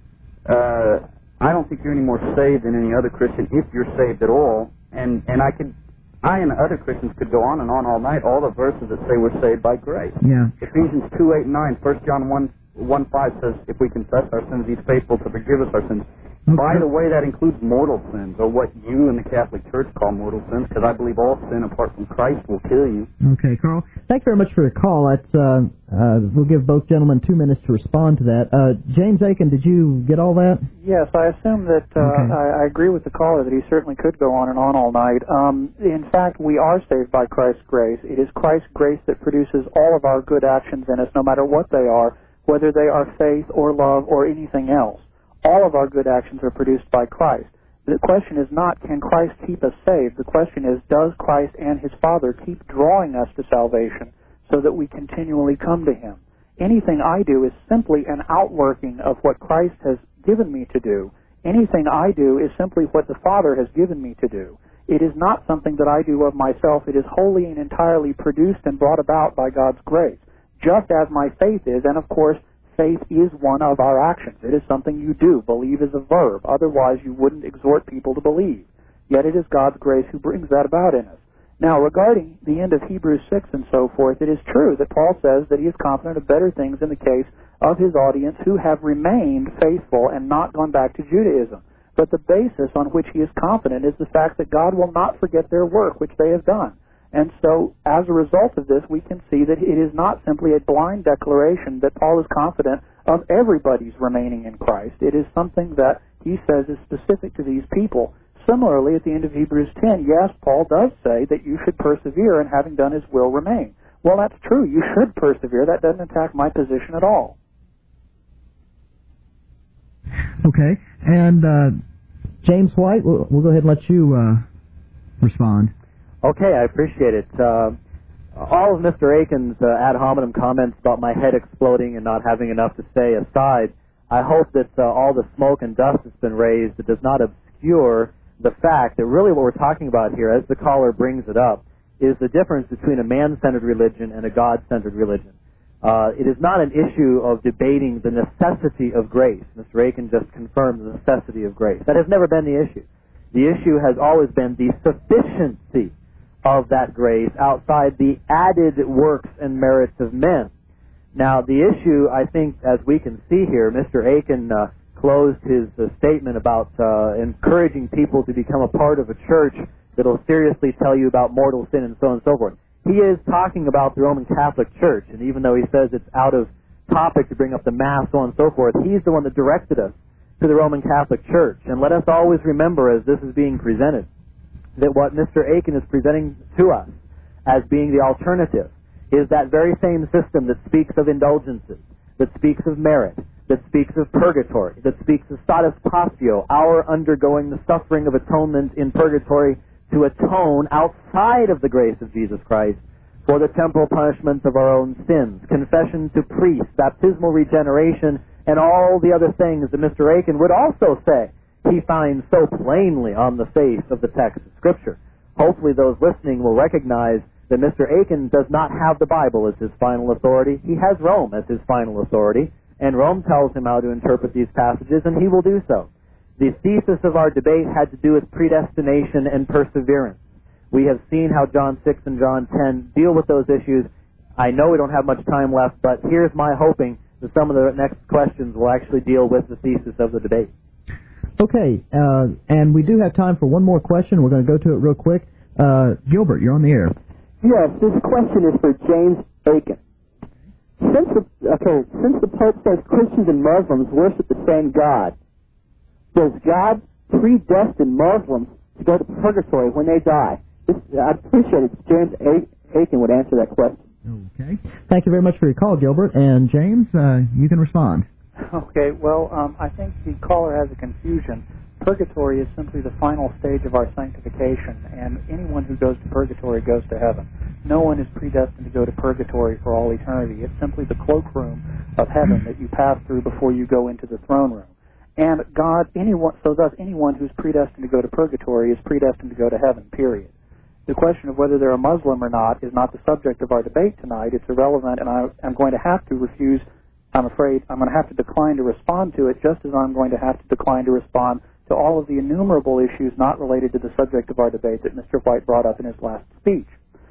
uh, I don't think you're any more saved than any other Christian, if you're saved at all. And and I could, I and other Christians could go on and on all night, all the verses that say we're saved by grace. Yeah. Ephesians two, eight, and nine, First John one, one, five says, if we confess our sins, he's faithful to forgive us our sins. Okay. By the way, that includes mortal sins, or what you in the Catholic Church call mortal sins, because I believe all sin apart from Christ will kill you. Okay, Carl. Thanks very much for the call. That's, uh, uh, we'll give both gentlemen two minutes to respond to that. Uh, James Aiken, did you get all that? Yes, I assume that uh, okay. I, I agree with the caller that he certainly could go on and on all night. Um, in fact, we are saved by Christ's grace. It is Christ's grace that produces all of our good actions in us, no matter what they are, whether they are faith or love or anything else. All of our good actions are produced by Christ. The question is not, can Christ keep us saved? The question is, does Christ and his Father keep drawing us to salvation so that we continually come to Him. Anything I do is simply an outworking of what Christ has given me to do. Anything I do is simply what the Father has given me to do. It is not something that I do of myself. It is wholly and entirely produced and brought about by God's grace, just as my faith is, and of course, faith is one of our actions. It is something you do. Believe is a verb. Otherwise, you wouldn't exhort people to believe. Yet it is God's grace who brings that about in us. Now, regarding the end of Hebrews six and so forth, it is true that Paul says that he is confident of better things in the case of his audience who have remained faithful and not gone back to Judaism. But the basis on which he is confident is the fact that God will not forget their work which they have done. And so, as a result of this, we can see that it is not simply a blind declaration that Paul is confident of everybody's remaining in Christ. It is something that he says is specific to these people. Similarly, at the end of Hebrews ten, yes, Paul does say that you should persevere and having done his will remain. Well, that's true. You should persevere. That doesn't attack my position at all. Okay. And uh, James White, we'll, we'll go ahead and let you uh, respond. Okay, I appreciate it. Uh, all of Mister Aiken's uh, ad hominem comments about my head exploding and not having enough to say aside, I hope that uh, all the smoke and dust that's been raised, it does not obscure the fact that really what we're talking about here, as the caller brings it up, is the difference between a man-centered religion and a God-centered religion. Uh, it is not an issue of debating the necessity of grace. Mister Aiken just confirmed the necessity of grace. That has never been the issue. The issue has always been the sufficiency of that grace outside the added works and merits of men. Now, the issue, I think, as we can see here, Mister Aiken uh, closed his uh, statement about uh, encouraging people to become a part of a church that will seriously tell you about mortal sin and so on and so forth. He is talking about the Roman Catholic Church, and even though he says it's out of topic to bring up the Mass, so on and so forth, he's the one that directed us to the Roman Catholic Church. And let us always remember, as this is being presented, that what Mister Aiken is presenting to us as being the alternative is that very same system that speaks of indulgences, that speaks of merit, that speaks of purgatory, that speaks of status passio, our undergoing the suffering of atonement in purgatory to atone outside of the grace of Jesus Christ for the temporal punishments of our own sins, confession to priests, baptismal regeneration, and all the other things that Mister Aiken would also say he finds so plainly on the face of the text of Scripture. Hopefully those listening will recognize that Mister Aiken does not have the Bible as his final authority. He has Rome as his final authority, and Rome tells him how to interpret these passages, and he will do so. The thesis of our debate had to do with predestination and perseverance. We have seen how John six and John ten deal with those issues. I know we don't have much time left, but here's my hoping that some of the next questions will actually deal with the thesis of the debate. Okay, uh, and we do have time for one more question. We're going to go to it real quick. Uh, Gilbert, you're on the air. Yes, this question is for James Aiken. Since the, okay, since the Pope says Christians and Muslims worship the same God, does God predestine Muslims to go to purgatory when they die? This, I'd appreciate it if James Aiken would answer that question. Okay. Thank you very much for your call, Gilbert. And James, uh, you can respond. Okay, well, um, I think the caller has a confusion. Purgatory is simply the final stage of our sanctification, and anyone who goes to purgatory goes to heaven. No one is predestined to go to purgatory for all eternity. It's simply the cloakroom of heaven that you pass through before you go into the throne room. And God, anyone, so thus anyone who's predestined to go to purgatory is predestined to go to heaven, period. The question of whether they're a Muslim or not is not the subject of our debate tonight. It's irrelevant, and I, I'm going to have to refuse, I'm afraid, I'm going to have to decline to respond to it, just as I'm going to have to decline to respond to all of the innumerable issues not related to the subject of our debate that Mister White brought up in his last speech.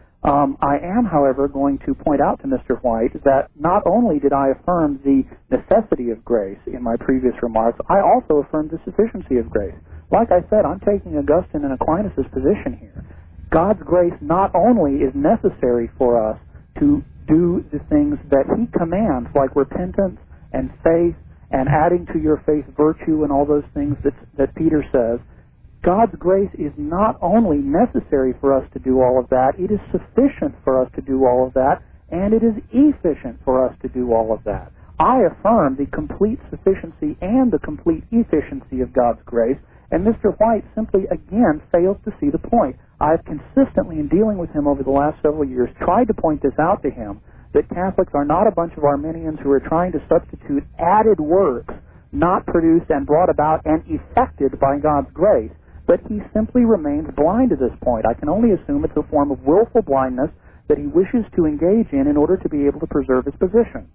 Um, I am, however, going to point out to Mister White that not only did I affirm the necessity of grace in my previous remarks, I also affirmed the sufficiency of grace. Like I said, I'm taking Augustine and Aquinas' position here. God's grace not only is necessary for us to do the things that He commands, like repentance and faith and adding to your faith virtue and all those things that, that Peter says, God's grace is not only necessary for us to do all of that, it is sufficient for us to do all of that, and it is efficient for us to do all of that. I affirm the complete sufficiency and the complete efficiency of God's grace, And Mister White simply, again, fails to see the point. I've consistently, in dealing with him over the last several years, tried to point this out to him, that Catholics are not a bunch of Arminians who are trying to substitute added works not produced and brought about and effected by God's grace, but he simply remains blind at this point. I can only assume it's a form of willful blindness that he wishes to engage in in order to be able to preserve his position.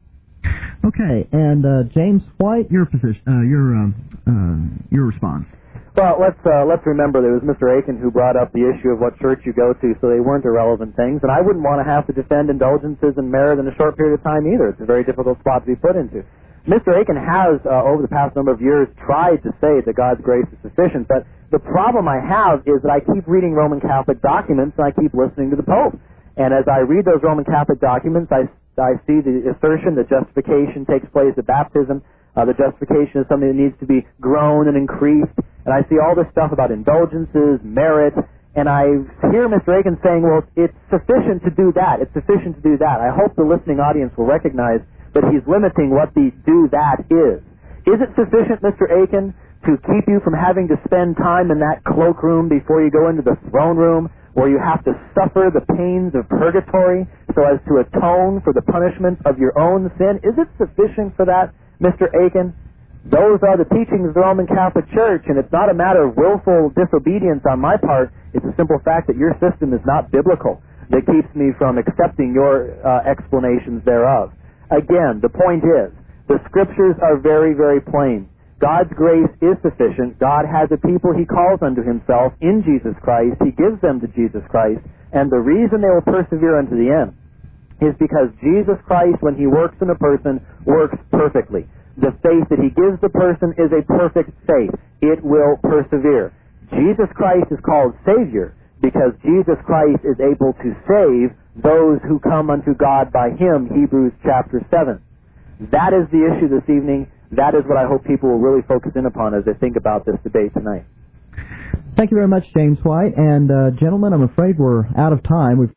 Okay, and uh, James White, your position, uh, your um, uh, your response. Well, let's uh, let's remember there was Mister Aiken who brought up the issue of what church you go to, so they weren't irrelevant things, and I wouldn't want to have to defend indulgences and merit in a short period of time either. It's a very difficult spot to be put into. Mister Aiken has, uh, over the past number of years, tried to say that God's grace is sufficient, but the problem I have is that I keep reading Roman Catholic documents and I keep listening to the Pope. And as I read those Roman Catholic documents, I, I see the assertion that justification takes place at baptism, uh, that justification is something that needs to be grown and increased, and I see all this stuff about indulgences, merit, and I hear Mister Aiken saying, well, it's sufficient to do that, it's sufficient to do that. I hope the listening audience will recognize that he's limiting what the do that is. Is it sufficient, Mister Aiken, to keep you from having to spend time in that cloakroom before you go into the throne room, where you have to suffer the pains of purgatory so as to atone for the punishment of your own sin? Is it sufficient for that, Mister Aiken? Those are the teachings of the Roman Catholic Church, and it's not a matter of willful disobedience on my part. It's a simple fact that your system is not biblical that keeps me from accepting your uh, explanations thereof. Again, the point is, the Scriptures are very, very plain. God's grace is sufficient. God has a people He calls unto Himself in Jesus Christ. He gives them to Jesus Christ. And the reason they will persevere unto the end is because Jesus Christ, when He works in a person, works perfectly. The faith that He gives the person is a perfect faith. It will persevere. Jesus Christ is called Savior because Jesus Christ is able to save those who come unto God by Him, Hebrews chapter seven. That is the issue this evening. That is what I hope people will really focus in upon as they think about this debate tonight. Thank you very much, James White. And, uh, gentlemen, I'm afraid we're out of time. We've